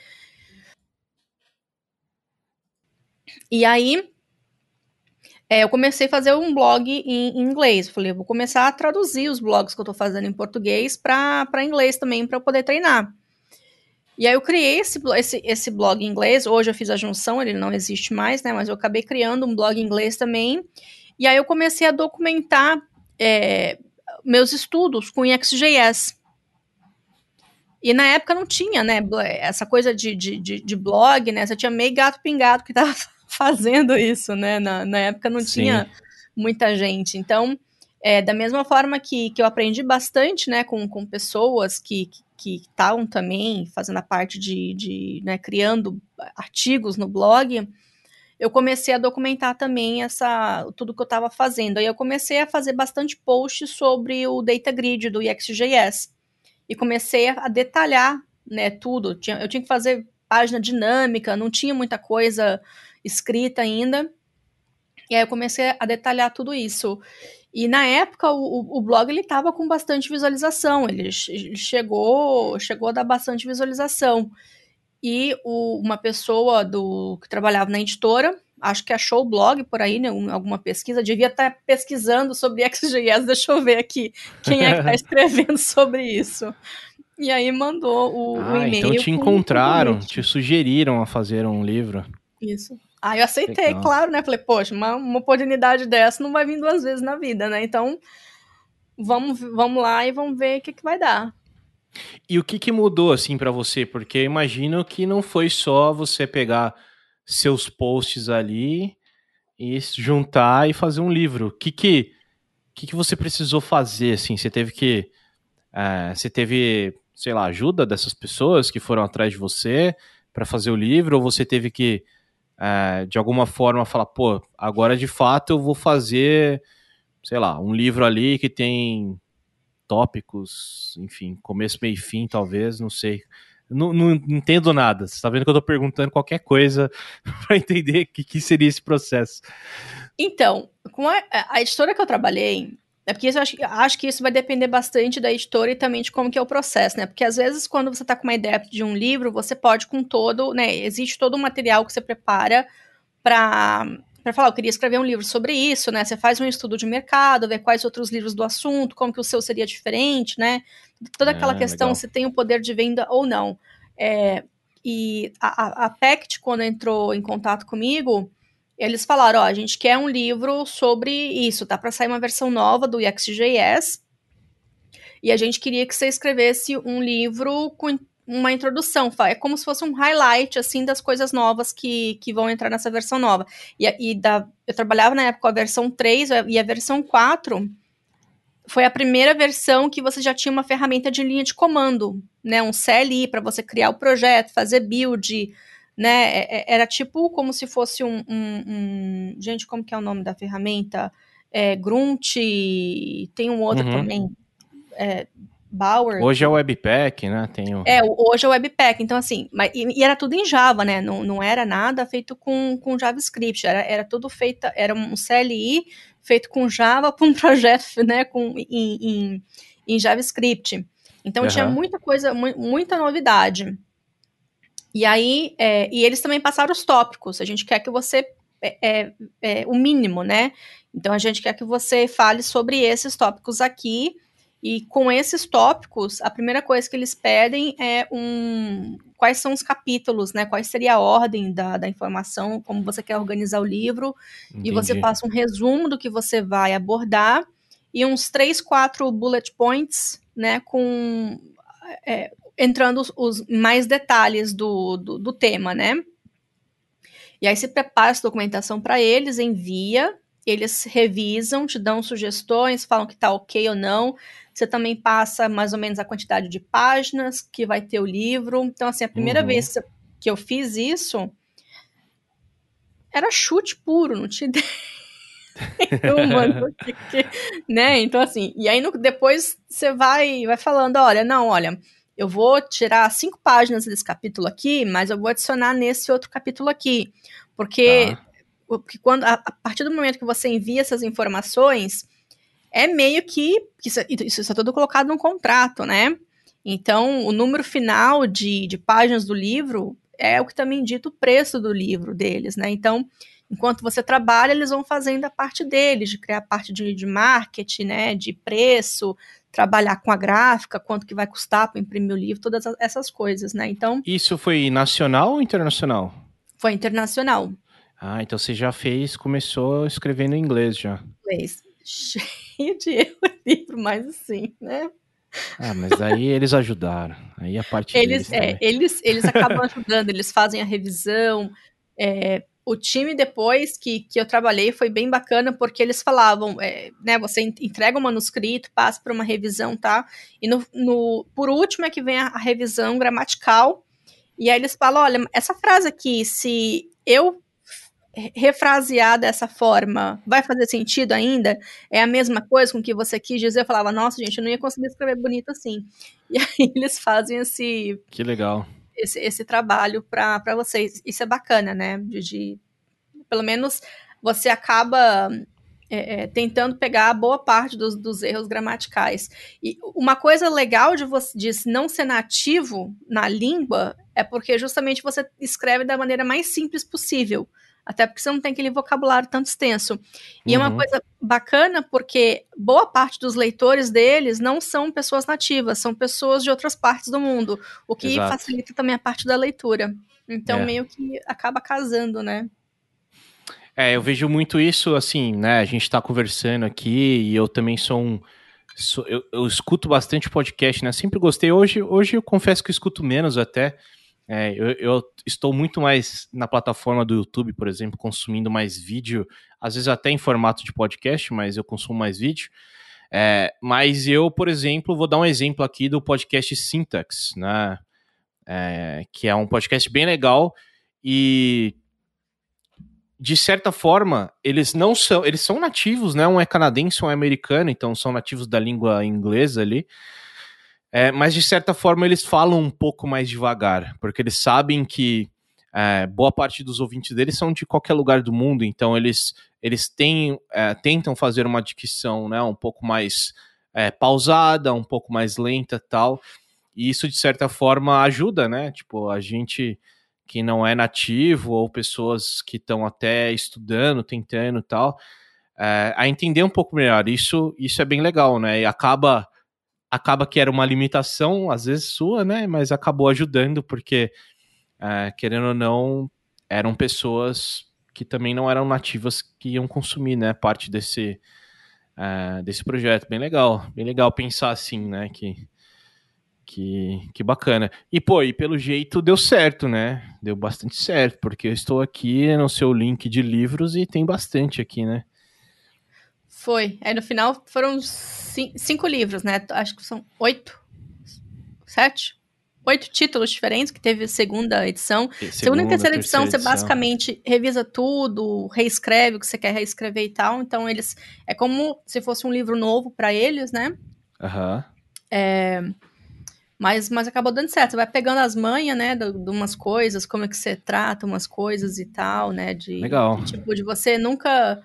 E aí, eu comecei a fazer um blog em inglês. Falei, vou começar a traduzir os blogs que eu tô fazendo em português para inglês também, para eu poder treinar. E aí eu criei esse blog em inglês. Hoje eu fiz a junção, ele não existe mais, né? Mas eu acabei criando um blog em inglês também. E aí eu comecei a documentar meus estudos com XJS. E na época não tinha, né? Essa coisa de blog, né? Você tinha meio gato pingado que tava fazendo isso, né? Na época não tinha muita gente. Então, da mesma forma que eu aprendi bastante, né, com pessoas que estavam também fazendo a parte né, criando artigos no blog, eu comecei a documentar também tudo que eu estava fazendo. Aí eu comecei a fazer bastante posts sobre o Data Grid do XJS. E comecei a detalhar, né, tudo. Eu tinha que fazer página dinâmica, não tinha muita coisa escrita ainda. E aí eu comecei a detalhar tudo isso. E na época o blog ele estava com bastante visualização, ele chegou a dar bastante visualização. E uma pessoa que trabalhava na editora, acho que achou o blog por aí, né, alguma pesquisa, devia estar pesquisando sobre XJS, deixa eu ver aqui quem é que está escrevendo sobre isso. E aí mandou o e-mail. Então te encontraram, te sugeriram a fazer um livro. Isso. Aí eu aceitei, legal. Claro, né? Falei, poxa, uma oportunidade dessa não vai vir 2 vezes na vida, né? Então, vamos lá e vamos ver o que vai dar. E o que mudou, assim, para você? Porque eu imagino que não foi só você pegar seus posts ali e juntar e fazer um livro. O que você precisou fazer, assim? Você teve sei lá, ajuda dessas pessoas que foram atrás de você para fazer o livro? Ou você teve que, de alguma forma, falar, pô, agora de fato eu vou fazer, sei lá, um livro ali que tem tópicos, enfim, começo, meio e fim, talvez, não sei. Não entendo nada. Você tá vendo que eu tô perguntando qualquer coisa para entender o que seria esse processo. Então, com a editora que eu trabalhei, porque eu acho que isso vai depender bastante da editora e também de como que é o processo, né? Porque às vezes quando você tá com uma ideia de um livro, você pode com todo, né? Existe todo o material que você prepara para para falar, eu queria escrever um livro sobre isso, né? Você faz um estudo de mercado, vê quais outros livros do assunto, como que o seu seria diferente, né? Toda aquela questão, legal. se tem o poder de venda ou não. E a PECT, quando entrou em contato comigo, eles falaram, ó, a gente quer um livro sobre isso, tá para sair uma versão nova do UX.js, e a gente queria que você escrevesse um livro com uma introdução, é como se fosse um highlight, assim, das coisas novas que vão entrar nessa versão nova. Eu trabalhava na época com a versão 3, e a versão 4 foi a primeira versão que você já tinha uma ferramenta de linha de comando, né, um CLI para você criar o projeto, fazer build, né, era tipo como se fosse gente, como que é o nome da ferramenta? Grunt, tem um outro também, Bower. Hoje é o Webpack, né? Hoje é o Webpack, então assim, e era tudo em Java, né, não era nada feito com JavaScript, era tudo feito, era um CLI feito com Java para um projeto, né, em JavaScript. Então tinha muita coisa, muita novidade. E aí, e eles também passaram os tópicos, a gente quer que você, o mínimo, né, então a gente quer que você fale sobre esses tópicos aqui. E com esses tópicos, a primeira coisa que eles pedem é quais são os capítulos, né? Qual seria a ordem da informação, como você quer organizar o livro. Entendi. E você passa um resumo do que você vai abordar e uns 3, 4 bullet points, né? Entrando os mais detalhes do tema, né? E aí você prepara essa documentação para eles, envia, eles revisam, te dão sugestões, falam que tá ok ou não. Você também passa mais ou menos a quantidade de páginas que vai ter o livro. Então, assim, a primeira vez que eu fiz isso, era chute puro, não tinha ideia nenhuma, né? Então, assim, e aí depois você vai falando, olha, eu vou tirar 5 páginas desse capítulo aqui, mas eu vou adicionar nesse outro capítulo aqui. Porque quando, a partir do momento que você envia essas informações, é meio que isso está tudo colocado num contrato, né? Então, o número final de páginas do livro é o que também dita o preço do livro deles, né? Então, enquanto você trabalha, eles vão fazendo a parte deles, de criar a parte de marketing, né? De preço, trabalhar com a gráfica, quanto que vai custar para imprimir o livro, todas essas coisas, né? Então, isso foi nacional ou internacional? Foi internacional. Ah, então você já começou escrevendo em inglês já. Inglês. Cheio de erro livro, mas assim, né? Ah, mas aí eles ajudaram. Aí a parte deles também. Eles acabam ajudando, eles fazem a revisão. O time depois que eu trabalhei foi bem bacana, porque eles falavam, né, você entrega o manuscrito, passa para uma revisão, tá? E por último é que vem a revisão gramatical, e aí eles falam, olha, essa frase aqui, se eu refrasear dessa forma, vai fazer sentido ainda? É a mesma coisa com o que você quis dizer? Eu falava, nossa, gente, eu não ia conseguir escrever bonito assim. E aí eles fazem que legal. Esse trabalho para vocês. Isso é bacana, né? Pelo menos você acaba tentando pegar boa parte dos erros gramaticais. E uma coisa legal de não ser nativo na língua é porque justamente você escreve da maneira mais simples possível. Até porque você não tem aquele vocabulário tanto extenso. E é uma coisa bacana porque boa parte dos leitores deles não são pessoas nativas, são pessoas de outras partes do mundo, o que facilita também a parte da leitura. Então, meio que acaba casando, né? Eu vejo muito isso, assim, né? A gente tá conversando aqui e eu também eu escuto bastante podcast, né? Sempre gostei. Hoje eu confesso que eu escuto menos até. Eu estou muito mais na plataforma do YouTube, por exemplo, consumindo mais vídeo, às vezes até em formato de podcast, mas eu consumo mais vídeo. Mas eu, por exemplo, vou dar um exemplo aqui do podcast Syntax, né? Que é um podcast bem legal e, de certa forma, eles são nativos, né? Um é canadense, um é americano, então são nativos da língua inglesa ali. Mas, de certa forma, eles falam um pouco mais devagar, porque eles sabem que boa parte dos ouvintes deles são de qualquer lugar do mundo, então eles tentam fazer uma dicção, né, um pouco mais pausada, um pouco mais lenta e tal, e isso, de certa forma, ajuda, né? Tipo, a gente quem não é nativo ou pessoas que estão até estudando, tentando e tal, a entender um pouco melhor. Isso é bem legal, né? E acaba que era uma limitação, às vezes sua, né? Mas acabou ajudando, porque, querendo ou não, eram pessoas que também não eram nativas que iam consumir, né? Parte desse projeto. Bem legal pensar assim, né? Que bacana. E, pô, e pelo jeito deu certo, né? Deu bastante certo, porque eu estou aqui no seu link de livros e tem bastante aqui, né? Foi. Aí no final foram 5 livros, né? Acho que são 8, 7, 8 títulos diferentes, que teve a segunda edição. Segunda e terceira edição, você basicamente revisa tudo, reescreve o que você quer reescrever e tal. Então, eles... É como se fosse um livro novo para eles, né? Aham. Mas acabou dando certo. Você vai pegando as manhas, né, de umas coisas, como é que você trata umas coisas e tal, né? Legal. Tipo, de você nunca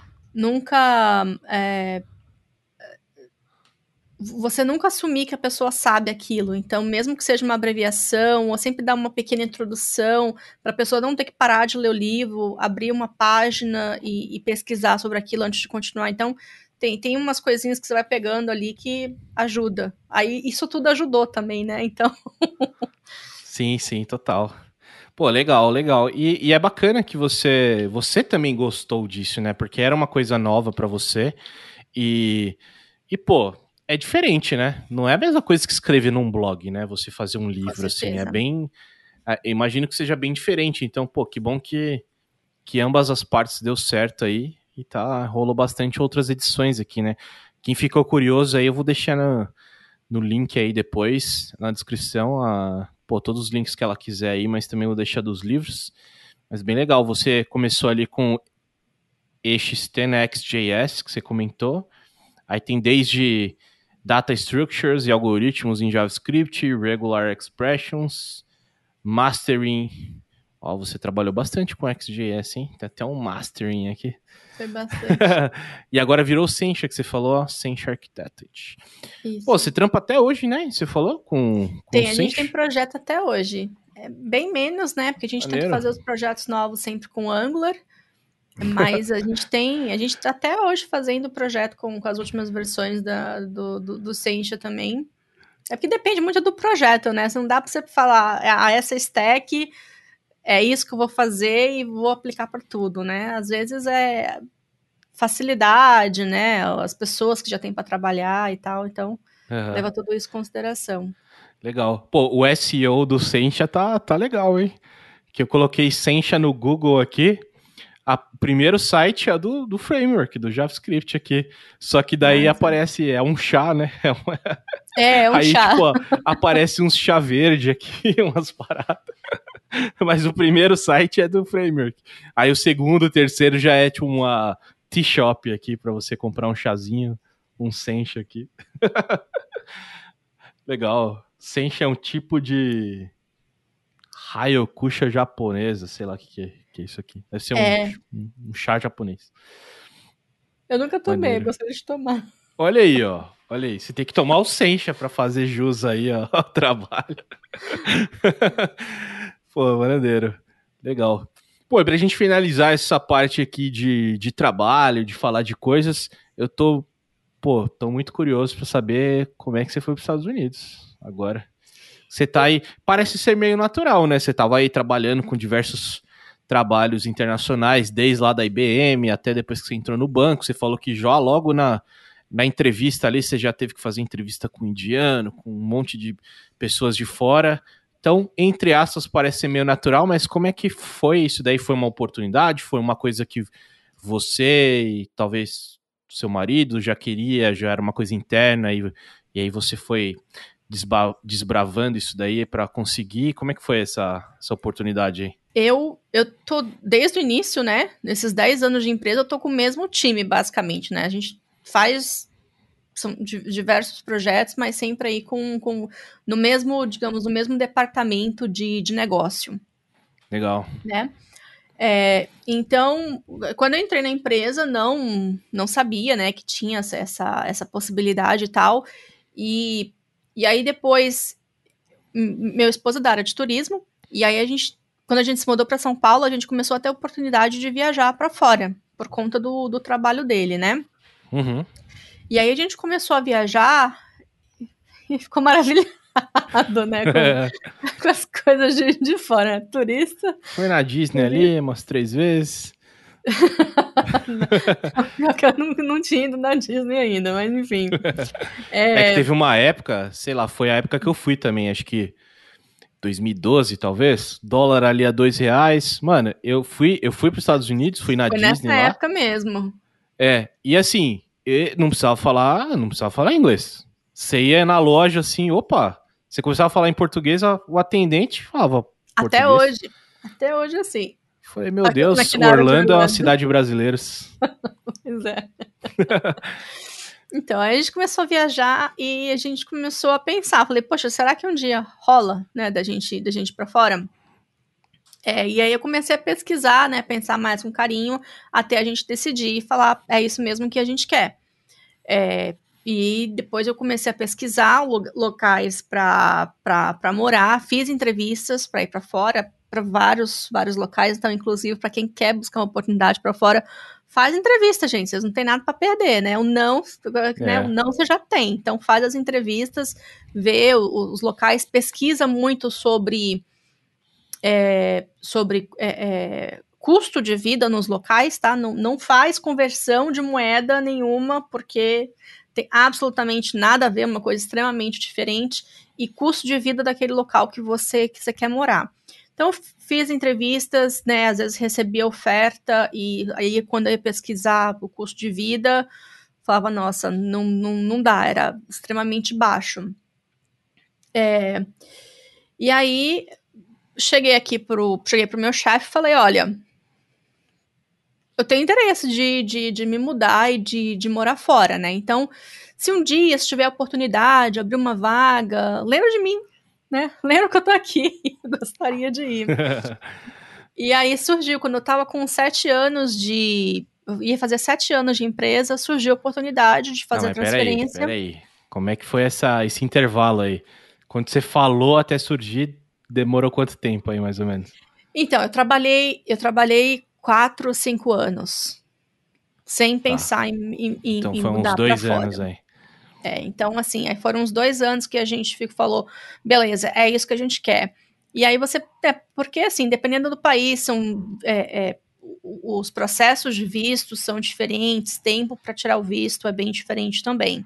você nunca assumir que a pessoa sabe aquilo. Então, mesmo que seja uma abreviação, ou sempre dar uma pequena introdução, para a pessoa não ter que parar de ler o livro, abrir uma página e pesquisar sobre aquilo antes de continuar. Então, tem umas coisinhas que você vai pegando ali que ajuda. Aí, isso tudo ajudou também, né? Então... Sim, total. Pô, legal. E é bacana que você também gostou disso, né? Porque era uma coisa nova pra você. Pô, é diferente, né? Não é a mesma coisa que escrever num blog, né? Você fazer um livro, assim. É bem... imagino que seja bem diferente. Então, pô, que bom que ambas as partes deu certo aí. E rolou bastante outras edições aqui, né? Quem ficou curioso aí, eu vou deixar no link aí depois, na descrição, todos os links que ela quiser aí, mas também vou deixar dos livros. Mas bem legal, você começou ali com EX10XJS, que você comentou. Aí tem desde Data Structures e algoritmos em JavaScript, Regular Expressions, Mastering. Ó, você trabalhou bastante com XJS, hein? Tem até um Mastering aqui. Foi bastante. E agora virou Sencha, que você falou, ó, Sencha Architected. Isso. Pô, você trampa até hoje, né? Você falou com a gente tem projeto até hoje. É bem menos, né? Porque a gente tenta fazer os projetos novos sempre com Angular. Mas a gente tá até hoje fazendo projeto com as últimas versões do Sencha também. É porque depende muito do projeto, né? Não dá pra você falar, essa stack é isso que eu vou fazer e vou aplicar para tudo, né? Às vezes é facilidade, né? As pessoas que já tem para trabalhar e tal, então leva tudo isso em consideração. Legal. Pô, o SEO do Sencha tá legal, hein? Que eu coloquei Sencha no Google aqui. O primeiro site é do framework, do JavaScript aqui. Só que daí aparece, é um chá, né? É um aí, chá. Tipo, aparece uns chá verde aqui, umas paradas. Mas o primeiro site é do framework. Aí o segundo, o terceiro já é tipo uma tea shop aqui para você comprar um chazinho, um sencha aqui. Legal. Sencha é um tipo de Ryokusha japonesa, sei lá o que é isso aqui. Deve ser um chá japonês. Eu nunca tomei, eu gostaria de tomar. Olha aí, ó. Olha aí, você tem que tomar o sencha para fazer jus aí ó, ao trabalho. Pô, maneiro. Legal. Pô, e pra gente finalizar essa parte aqui de trabalho, de falar de coisas, eu tô muito curioso para saber como é que você foi para os Estados Unidos agora. Você tá aí, parece ser meio natural, né? Você tava aí trabalhando com diversos trabalhos internacionais, desde lá da IBM até depois que você entrou no banco. Você falou que já logo na entrevista ali, você já teve que fazer entrevista com um indiano, com um monte de pessoas de fora. Então, entre aspas, parece ser meio natural, mas como é que foi isso daí? Foi uma oportunidade? Foi uma coisa que você e talvez seu marido já queria, já era uma coisa interna e aí você foi desbravando isso daí para conseguir? Como é que foi essa oportunidade aí? Eu tô, desde o início, né, nesses 10 anos de empresa, eu tô com o mesmo time, basicamente, né, a gente faz são diversos projetos, mas sempre aí no mesmo, digamos, no mesmo departamento de negócio. Legal. Né? Então, quando eu entrei na empresa, não sabia, né, que tinha essa possibilidade e tal, e aí depois, meu esposo é da área de turismo, e aí quando quando a gente se mudou para São Paulo, a gente começou a ter a oportunidade de viajar para fora, por conta do trabalho dele, né? Uhum. E aí a gente começou a viajar e ficou maravilhado, né? Com as coisas de fora, né? Turista. Foi na Disney ali umas 3 vezes. Eu não tinha ido na Disney ainda, mas enfim. É que teve uma época, sei lá, foi a época que eu fui também, acho que 2012, talvez. Dólar ali a R$2. Mano, eu fui pros Estados Unidos, fui na Foi Disney nessa lá. época mesmo. E assim, não precisava falar inglês. Você ia na loja assim, opa, você começava a falar em português, o atendente falava português. Até hoje assim. Falei, meu Deus, Orlando é uma cidade de brasileiros. Pois é. Então, aí a gente começou a viajar e a gente começou a pensar. Falei, poxa, será que um dia rola, né, da gente ir pra fora? E aí eu comecei a pesquisar, né, pensar mais com carinho, até a gente decidir e falar, é isso mesmo que a gente quer. E depois eu comecei a pesquisar locais para morar, fiz entrevistas para ir para fora, para vários locais, então inclusive para quem quer buscar uma oportunidade para fora, faz entrevista, gente, vocês não tem nada para perder, né? O não você já tem, então faz as entrevistas, vê os locais, pesquisa muito sobre custo de vida nos locais, tá? Não faz conversão de moeda nenhuma, porque tem absolutamente nada a ver, uma coisa extremamente diferente, e custo de vida daquele local que você quer morar. Então, fiz entrevistas, né, às vezes recebia oferta, e aí quando eu ia pesquisar o custo de vida, falava, nossa, não dá, era extremamente baixo. E aí, cheguei pro meu chefe e falei, olha, eu tenho interesse de me mudar e de morar fora, né? Então, se um dia, se tiver oportunidade, abrir uma vaga, lembra de mim, né? Lembra que eu tô aqui, eu gostaria de ir. E aí surgiu, quando eu tava com 7 anos eu ia fazer 7 anos de empresa, surgiu a oportunidade de fazer a transferência. Peraí. Como é que foi esse intervalo aí? Quando você falou até surgir, demorou quanto tempo aí, mais ou menos? Então, eu trabalhei 4 ou 5 anos, sem pensar em então foi mudar uns 2 anos fora. aí. Então, assim, aí foram uns 2 anos que a gente falou, beleza, é isso que a gente quer. E aí porque assim, dependendo do país, os processos de visto são diferentes, tempo para tirar o visto é bem diferente também.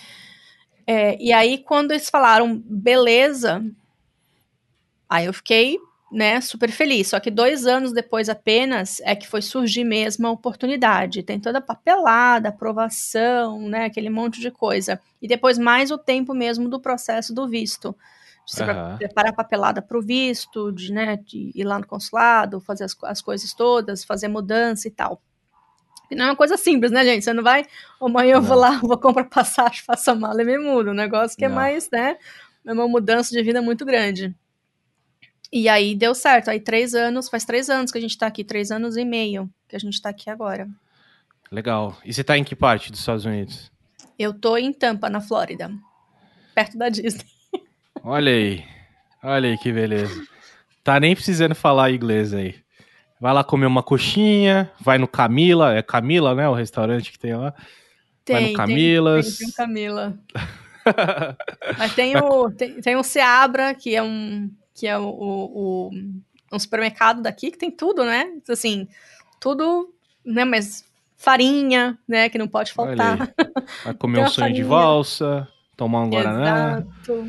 E aí, quando eles falaram, beleza, aí eu fiquei, né, super feliz. Só que 2 anos depois apenas é que foi surgir mesmo a oportunidade. Tem toda a papelada, aprovação, né, aquele monte de coisa. E depois mais o tempo mesmo do processo do visto. De você preparar a papelada para o visto, de ir lá no consulado, fazer as coisas todas, fazer mudança e tal. E não é uma coisa simples, né, gente? Você não vai, amanhã eu vou lá, vou comprar passagem, faço a mala e me mudo. Um negócio que é mais, né, é uma mudança de vida muito grande. E aí deu certo. Aí faz 3 anos que a gente tá aqui, 3 anos e meio que a gente tá aqui agora. Legal. E você tá em que parte dos Estados Unidos? Eu tô em Tampa, na Flórida, perto da Disney. Olha aí que beleza. Tá nem precisando falar inglês aí. Vai lá comer uma coxinha, vai no Camila, é Camila, né, o restaurante que tem lá. Vai no Camilas. Tem Camila. Mas tem o Seabra, que é um supermercado daqui que tem tudo, né? Assim, tudo, né? Mas farinha, né? Que não pode faltar. Vai comer um sonho de valsa, tomar um guaraná. Exato.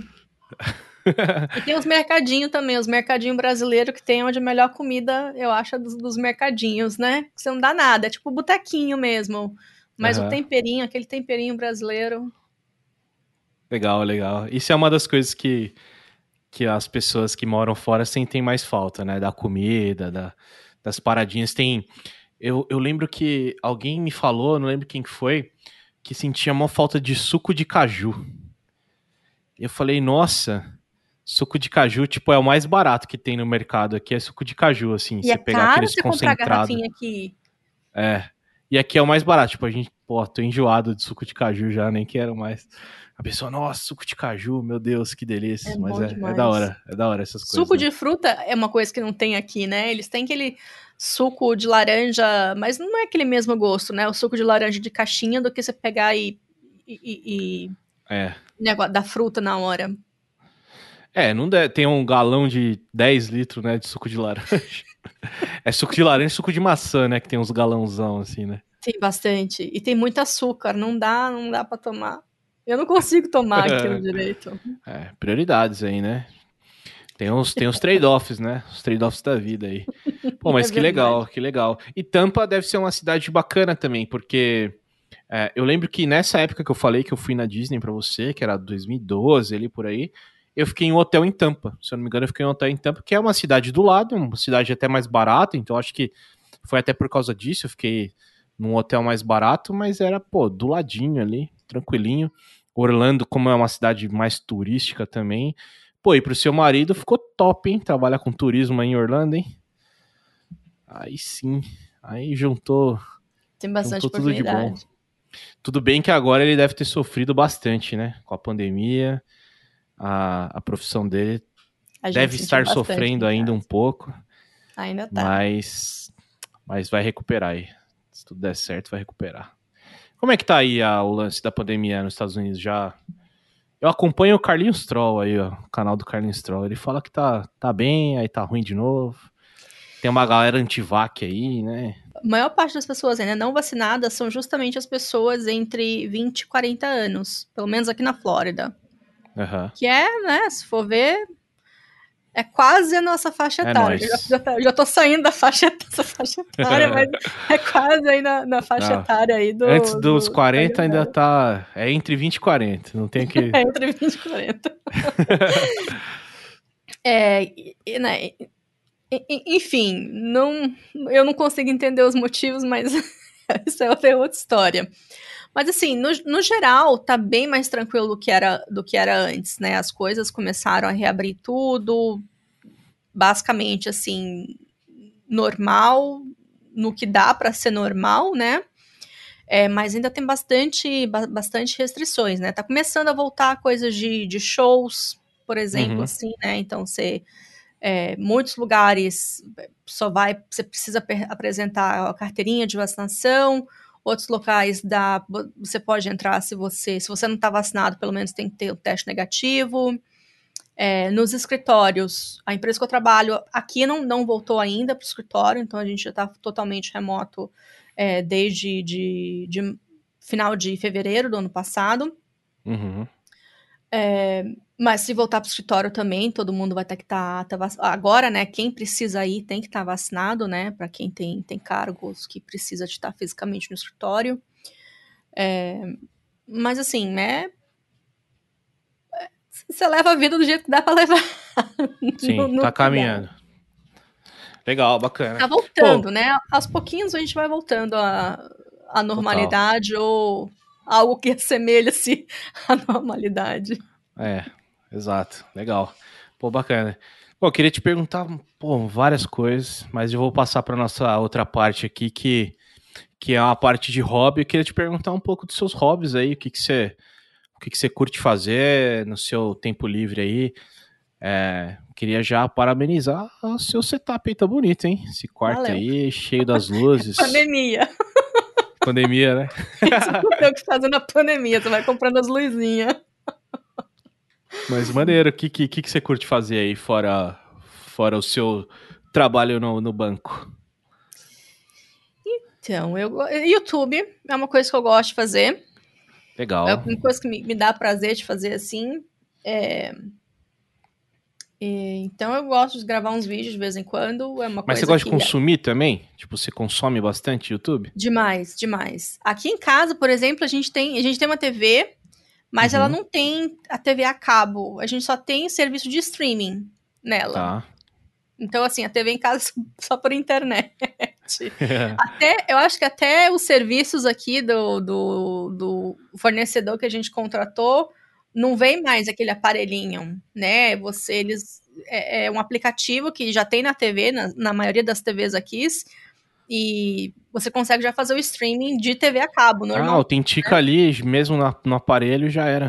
E tem os mercadinhos também, os mercadinhos brasileiros que tem onde a melhor comida, eu acho, dos mercadinhos, né? Que você não dá nada, é tipo botequinho mesmo. Mas o temperinho, aquele temperinho brasileiro. Legal. Isso é uma das coisas que as pessoas que moram fora sentem mais falta, né? Da comida, das paradinhas. Eu lembro que alguém me falou, não lembro quem que foi, que sentia uma falta de suco de caju. E eu falei, nossa, suco de caju, tipo, é o mais barato que tem no mercado aqui, é suco de caju, assim. E você pegar aqueles concentrados. Comprar garrafinha aqui. E aqui é o mais barato, tipo, pô, tô enjoado de suco de caju já, nem quero mais. A pessoa, nossa, suco de caju, meu Deus, que delícia. É Mas bom demais. é da hora essas coisas, Suco né? de fruta é uma coisa que não tem aqui, né? Eles têm aquele suco de laranja, mas não é aquele mesmo gosto, né? O suco de laranja de caixinha do que você pegar e É. negócio da fruta na hora. Não tem um galão de 10 litros, né, de suco de laranja. É suco de laranja e suco de maçã, né, que tem uns galãozão assim, né? Tem bastante. E tem muito açúcar, não dá para tomar. Eu não consigo tomar aquilo direito. Prioridades aí, né? Tem os trade-offs, né? Os trade-offs da vida aí. Pô, É mas que verdade. legal, que legal. E Tampa deve ser uma cidade bacana também, porque eu lembro que nessa época que eu falei que eu fui na Disney pra você, que era 2012, ali por aí, eu fiquei em um hotel em Tampa. Se eu não me engano, eu fiquei em um hotel em Tampa, que é uma cidade do lado, uma cidade até mais barata, então acho que foi até por causa disso, eu fiquei num hotel mais barato, mas era, pô, do ladinho ali, tranquilinho. Orlando, como é uma cidade mais turística também. Pô, e pro seu marido ficou top, hein? Trabalha com turismo aí em Orlando, hein? Aí sim. Aí Tem bastante juntou tudo de bom. oportunidade. Tudo bem que agora ele deve ter sofrido bastante, né? Com a pandemia. A profissão dele A gente deve sentiu estar bastante aqui sofrendo em ainda um casa. pouco, Ainda tá. mas vai recuperar aí. Se tudo der certo, vai recuperar. Como é que tá aí o lance da pandemia nos Estados Unidos? Eu acompanho o Carlinhos Troll aí, ó, o canal do Carlinhos Troll. Ele fala que tá bem, aí tá ruim de novo. Tem uma galera anti-vac aí, né? A maior parte das pessoas ainda não vacinadas são justamente as pessoas entre 20 e 40 anos, pelo menos aqui na Flórida. Aham. Que é, né, se for ver, é quase a nossa faixa É etária. nóis. Eu já tô saindo dessa faixa etária, mas é quase aí na faixa Não, etária aí antes dos da 40 ainda galera. tá. É entre 20 e 40. Não tem que. É entre 20 e 40. É, né, enfim, eu não consigo entender os motivos, mas isso é outra história. Mas assim, no geral, tá bem mais tranquilo do que era antes, né? As coisas começaram a reabrir tudo, basicamente assim, normal, no que dá para ser normal, né? Mas ainda tem bastante restrições, né? Tá começando a voltar coisas de shows, por exemplo, Uhum. assim, né? Então muitos lugares você precisa apresentar a carteirinha de vacinação, outros locais você pode entrar se você não está vacinado, pelo menos tem que ter o teste negativo. Nos escritórios, a empresa que eu trabalho aqui não voltou ainda para o escritório, então a gente já está totalmente remoto desde de final de fevereiro do ano passado. Uhum. Mas se voltar para o escritório também, todo mundo vai ter que estar agora, né? Quem precisa ir tem que estar vacinado, né? Para quem tem cargos que precisa de estar fisicamente no escritório. Mas assim, né? Você leva a vida do jeito que dá para levar. Sim, no tá que dá. caminhando. Legal, Tá bacana. voltando, Pô, né? Aos pouquinhos a gente vai voltando à total. normalidade ou algo que assemelha-se à normalidade. É, exato. Legal. Pô, bacana. Pô, eu queria te perguntar, pô, várias coisas, mas eu vou passar para nossa outra parte aqui, que é uma parte de hobby. Eu queria te perguntar um pouco dos seus hobbies aí, o que que você curte fazer no seu tempo livre aí. Queria já parabenizar o seu setup aí, tá bonito, hein? Esse quarto Valeu. aí, cheio das luzes. Pandemia. Pandemia, né? Isso não tem o que fazer na pandemia. Você vai comprando as luzinhas. Mas maneiro, o que você curte fazer aí, fora o seu trabalho no banco? Então, YouTube é uma coisa que eu gosto de fazer. É Legal. uma coisa que me dá prazer de fazer assim. Então, eu gosto de gravar uns vídeos de vez em quando. É uma Mas você coisa gosta de que consumir também? Tipo, você consome bastante YouTube? demais, demais. Aqui em casa, por exemplo, a gente tem uma TV, mas ela Uhum, não tem a TV a cabo. A gente só tem serviço de streaming nela. tá. Então, assim, a TV em casa só por internet. Eu acho que até os serviços aqui do fornecedor que a gente contratou não vem mais aquele aparelhinho, né? É um aplicativo que já tem na TV, na maioria das TVs aqui, e você consegue já fazer o streaming de TV a cabo, normal. Autentica ali, mesmo no aparelho, já era.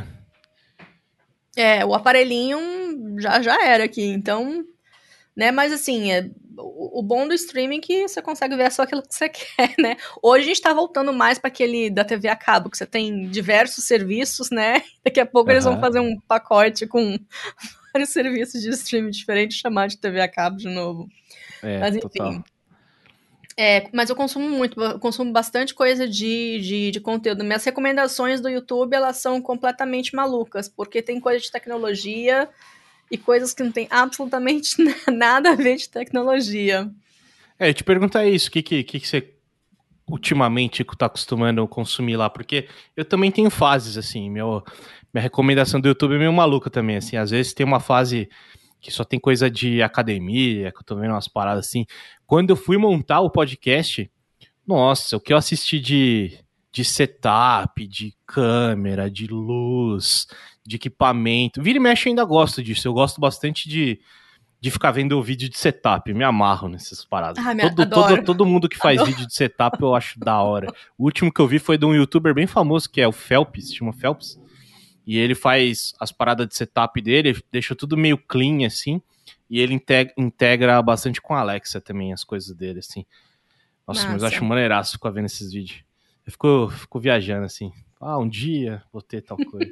O aparelhinho já era aqui, então, né, mas assim, o bom do streaming é que você consegue ver só aquilo que você quer, né? Hoje a gente tá voltando mais para aquele da TV a cabo, que você tem diversos serviços, né? Daqui a pouco eles vão fazer um pacote com vários serviços de streaming diferentes, chamar de TV a cabo de novo. Mas enfim. Total. Mas eu consumo bastante coisa de conteúdo. Minhas recomendações do YouTube, elas são completamente malucas, porque tem coisa de tecnologia e coisas que não tem absolutamente nada a ver de tecnologia. Eu te perguntar isso, o que você ultimamente tá acostumando consumir lá? Porque eu também tenho fases, assim, minha recomendação do YouTube é meio maluca também, assim, às vezes tem uma fase que só tem coisa de academia, que eu tô vendo umas paradas assim. Quando eu fui montar o podcast, nossa, o que eu assisti de setup, de câmera, de luz, de equipamento. Vira e mexe, eu ainda gosto disso. Eu gosto bastante de ficar vendo o vídeo de setup. Me amarro nessas paradas. Todo mundo que faz vídeo de setup eu acho da hora. O último que eu vi foi de um youtuber bem famoso, que é o Phelps, chama Phelps. E ele faz as paradas de setup dele, deixa tudo meio clean, assim. E ele integra bastante com a Alexa também, as coisas dele, assim. Nossa, mas eu acho maneiraço ficar vendo esses vídeos. Eu fico viajando, assim. Um dia vou ter tal coisa.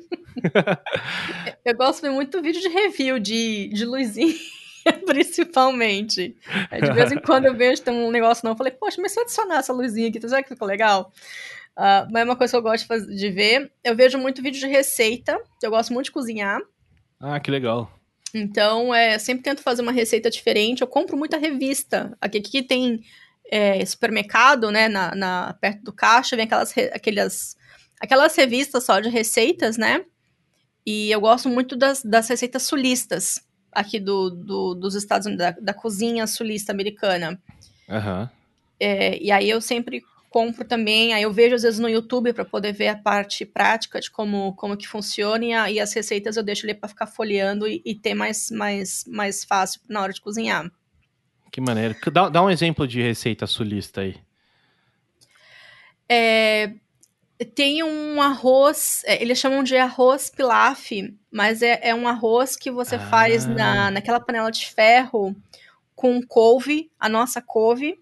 Eu gosto de muito vídeo de review de luzinha, principalmente. De vez em quando eu vejo tem um negócio não, eu falei, poxa, mas se eu adicionar essa luzinha aqui, será que ficou legal? Mas é uma coisa que eu gosto de ver. Eu vejo muito vídeo de receita, eu gosto muito de cozinhar. Que legal. Então, sempre tento fazer uma receita diferente. Eu compro muita revista. Aqui tem supermercado, né, perto do caixa, vem aquelas revistas só de receitas, né? E eu gosto muito das receitas sulistas aqui dos Estados Unidos, da cozinha sulista americana. Uhum. E aí eu sempre compro também, aí eu vejo às vezes no YouTube para poder ver a parte prática de como que funciona, e as receitas eu deixo ali para ficar folheando e ter mais fácil na hora de cozinhar. Que maneiro. Dá um exemplo de receita sulista aí. Tem um arroz, eles chamam de arroz pilaf, mas é um arroz que você faz naquela panela de ferro com couve, a nossa couve,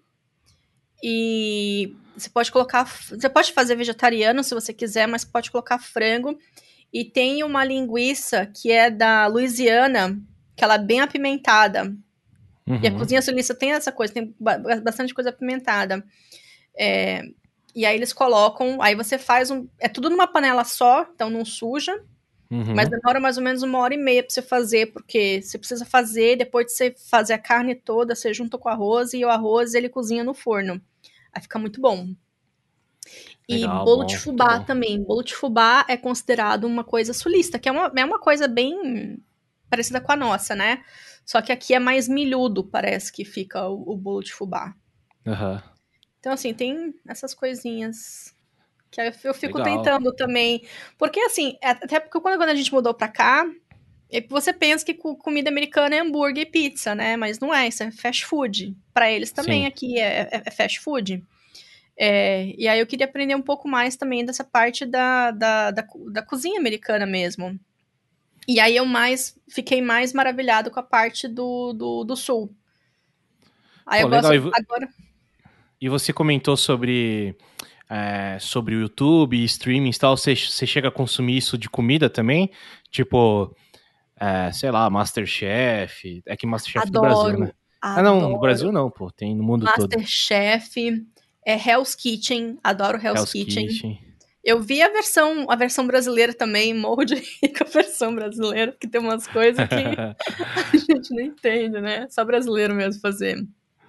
e você pode fazer vegetariano se você quiser, mas pode colocar frango. E tem uma linguiça que é da Louisiana, que ela é bem apimentada. Uhum. E a cozinha sulista tem essa coisa, tem bastante coisa apimentada. E aí eles colocam, aí você faz é tudo numa panela só, então não suja. Uhum. Mas demora mais ou menos 1h30 pra você fazer, porque você precisa fazer, depois de você fazer a carne toda, você junta com o arroz, e o arroz ele cozinha no forno. Aí fica muito bom. Legal, e bolo de fubá também. Bolo de fubá é considerado uma coisa sulista, que é uma coisa bem parecida com a nossa, né? Só que aqui é mais milhudo, parece que fica o bolo de fubá. Uhum. Então, assim, tem essas coisinhas que eu fico Legal. tentando também. Porque, assim, até porque quando a gente mudou pra cá, você pensa que comida americana é hambúrguer e pizza, né? Mas não é, isso é fast food. Pra eles também. Sim. Aqui é fast food. E aí eu queria aprender um pouco mais também dessa parte da cozinha americana mesmo. E aí eu fiquei mais maravilhado com a parte do sul. Aí eu gosto agora... E você comentou sobre o YouTube e streaming e tal, você chega a consumir isso de comida também? Tipo, sei lá, MasterChef, é que MasterChef do Brasil, né? Não, no Brasil não, pô, tem no mundo todo. MasterChef, Hell's Kitchen, adoro Hell's Kitchen. Eu vi a versão brasileira também, morro de rir com a versão brasileira, porque tem umas coisas que a gente não entende, né? Só brasileiro mesmo fazer.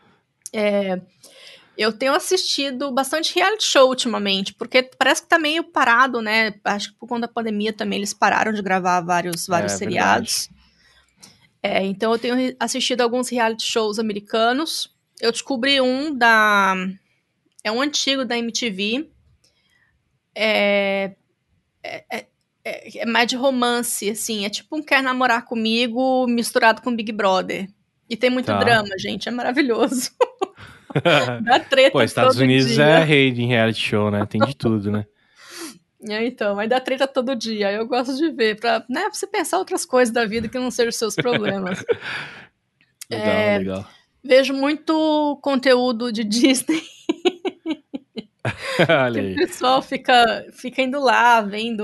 Eu tenho assistido bastante reality show ultimamente, porque parece que tá meio parado, né? Acho que por conta da pandemia também eles pararam de gravar vários seriados. Então eu tenho assistido alguns reality shows americanos. Eu descobri é um antigo da MTV. É mais de romance, assim. É tipo um Quer Namorar Comigo misturado com Big Brother. E tem muito drama, gente. É maravilhoso. Dá Pô, treta Estados todo Unidos dia. é rei de reality show, né? Tem de tudo, né? Então, mas dá treta todo dia. Eu gosto de ver, pra, né, pra você pensar outras coisas da vida que não sejam os seus problemas. Legal, legal. Vejo muito conteúdo de Disney, Olha que o aí. pessoal fica indo lá, vendo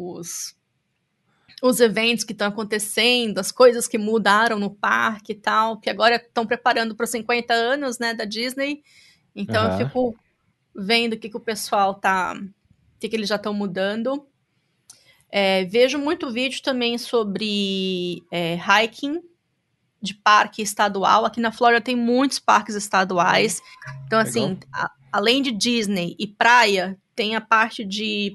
os eventos que estão acontecendo, as coisas que mudaram no parque e tal, que agora estão preparando para os 50 anos, né, da Disney. Então eu Aham. fico vendo o que o pessoal tá, o que eles já estão mudando. Vejo muito vídeo também sobre hiking de parque estadual. Aqui na Flórida tem muitos parques estaduais. Então, Legal. assim, além de Disney e praia, tem a parte de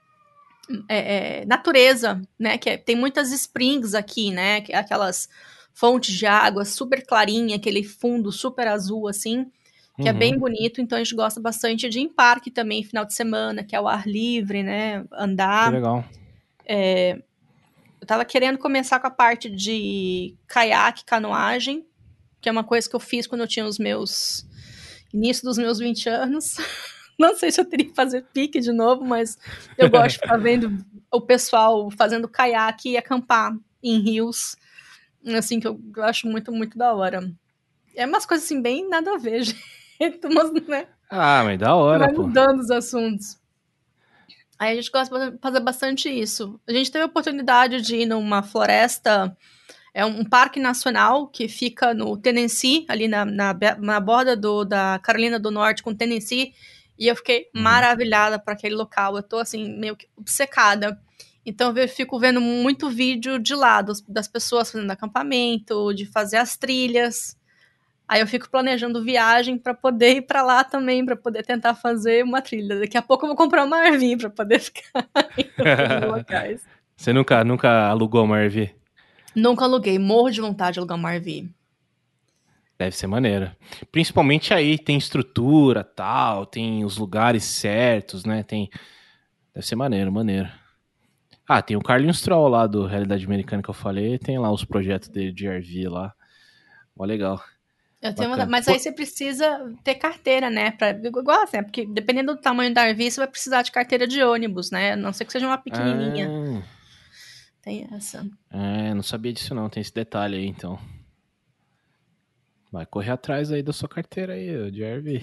natureza, né? Tem muitas springs aqui, né? Aquelas fontes de água super clarinha, aquele fundo super azul, assim, que é Uhum. bem bonito. Então, a gente gosta bastante de ir em parque também, final de semana, que é o ar livre, né? Que Andar. legal. Eu tava querendo começar com a parte de caiaque, canoagem, que é uma coisa que eu fiz quando eu tinha início dos meus 20 anos. Não sei se eu teria que fazer pique de novo, mas eu gosto de ficar vendo o pessoal fazendo caiaque e acampar em rios, assim, que eu acho muito, muito da hora. É umas coisas assim, bem nada a ver, gente, mas, né? Ah, mas da Você hora, vai pô. mudando os assuntos. Aí a gente gosta de fazer bastante isso. A gente teve a oportunidade de ir numa floresta. É um parque nacional que fica no Tennessee, ali na borda da Carolina do Norte com Tennessee, e eu fiquei Uhum. maravilhada para aquele local. Eu tô, assim, meio que obcecada. Então eu fico vendo muito vídeo de lá, das pessoas fazendo acampamento, de fazer as trilhas. Aí eu fico planejando viagem para poder ir para lá também, para poder tentar fazer uma trilha. Daqui a pouco eu vou comprar uma RV para poder ficar indo para esses locais. Você nunca alugou uma RV? Nunca aluguei, morro de vontade de alugar uma RV. Deve ser maneiro. Principalmente aí, tem estrutura, tal, tem os lugares certos, né? Deve ser maneiro, maneiro. Ah, tem o Carlinhos Troll lá do Realidade Americana que eu falei, tem lá os projetos dele de RV lá. Mó legal, Eu tenho bacana. mas aí você precisa ter carteira, né? Igual assim, porque dependendo do tamanho da RV, você vai precisar de carteira de ônibus, né? A não ser que seja uma pequenininha. Ah, Tem essa. não sabia disso não, tem esse detalhe aí, então. Vai correr atrás aí da sua carteira aí, ô, de RV.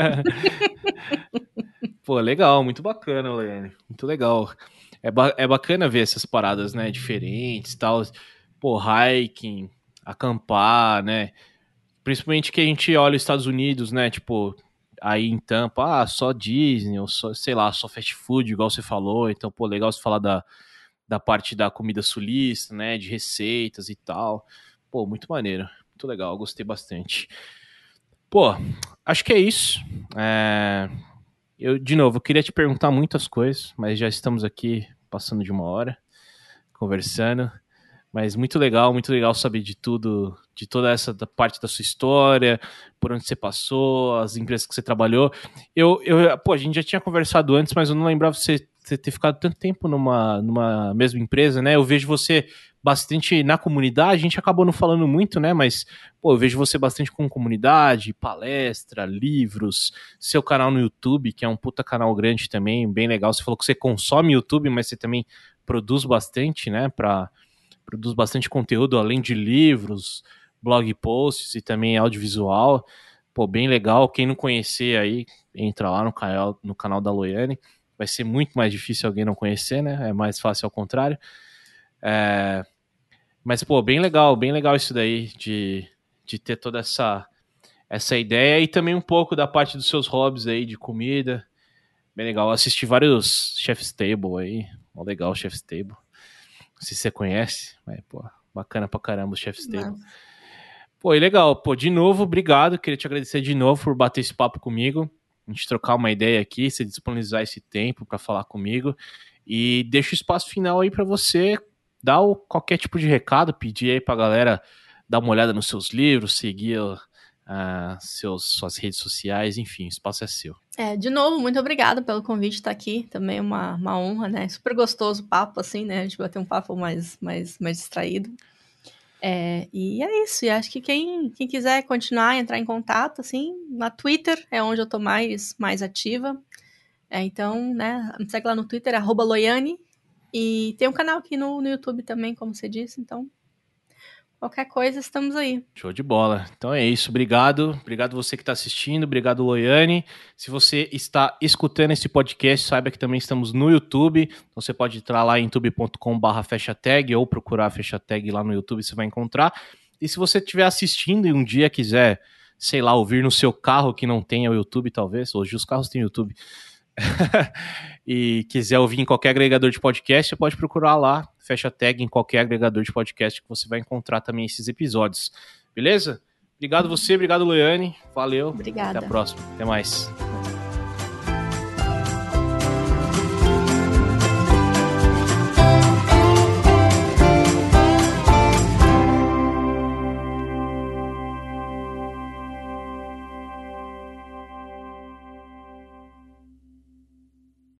Pô, legal, muito bacana, Lene. Muito legal. É bacana ver essas paradas, né, diferentes, tal. Pô, hiking, acampar, né? Principalmente que a gente olha os Estados Unidos, né, tipo, aí em Tampa, só Disney, ou só, sei lá, só fast food, igual você falou. Então, pô, legal você falar da parte da comida sulista, né, de receitas e tal. Pô, muito maneiro, muito legal, gostei bastante. Pô, acho que é isso. De novo, eu queria te perguntar muitas coisas, mas já estamos aqui passando de uma hora conversando. Mas muito legal saber de tudo, de toda essa parte da sua história, por onde você passou, as empresas que você trabalhou. Pô, a gente já tinha conversado antes, mas eu não lembrava você ter ficado tanto tempo numa mesma empresa, né? Eu vejo você bastante na comunidade, a gente acabou não falando muito, né? Mas, pô, eu vejo você bastante com comunidade, palestra, livros, seu canal no YouTube, que é um puta canal grande também, bem legal. Você falou que você consome YouTube, mas você também produz bastante, né? Produz bastante conteúdo, além de livros, blog posts e também audiovisual. Pô, bem legal. Quem não conhecer aí, entra lá no canal da Loiane. Vai ser muito mais difícil alguém não conhecer, né? É mais fácil ao contrário. Mas, pô, bem legal isso daí, de ter toda essa ideia e também um pouco da parte dos seus hobbies aí de comida. Bem legal. Assisti vários Chef's Table aí. Mó legal o Chef's Table. Não sei se você conhece, mas, pô, bacana pra caramba o Chef's Table. Mas, Pô, e legal. Pô, de novo, obrigado. Queria te agradecer de novo por bater esse papo comigo. A gente trocar uma ideia aqui, você disponibilizar esse tempo pra falar comigo. E deixo o espaço final aí pra você dar qualquer tipo de recado, pedir aí pra galera dar uma olhada nos seus livros, seguir suas redes sociais, enfim, o espaço é seu. de novo, muito obrigada pelo convite de estar aqui. Também uma honra, né? Super gostoso o papo, assim, né? A gente bater um papo mais distraído. E é isso. E acho que quem quiser continuar, entrar em contato, assim, na Twitter é onde eu tô mais ativa. Então, né, me segue lá no Twitter, @Loiane. E tem um canal aqui no YouTube também, como você disse. Então, qualquer coisa, estamos aí. Show de bola. Então é isso. Obrigado. Obrigado você que está assistindo. Obrigado, Loiane. Se você está escutando esse podcast, saiba que também estamos no YouTube. Você pode entrar lá em youtube.com/fechatag ou procurar a Fechatag lá no YouTube, você vai encontrar. E se você estiver assistindo e um dia quiser, sei lá, ouvir no seu carro que não tenha o YouTube, talvez. Hoje os carros têm YouTube. E quiser ouvir em qualquer agregador de podcast, você pode procurar lá, Fechatag em qualquer agregador de podcast que você vai encontrar também esses episódios. Beleza? Obrigado você, obrigado Loiane. Valeu. Obrigada. Até a próxima. Até mais.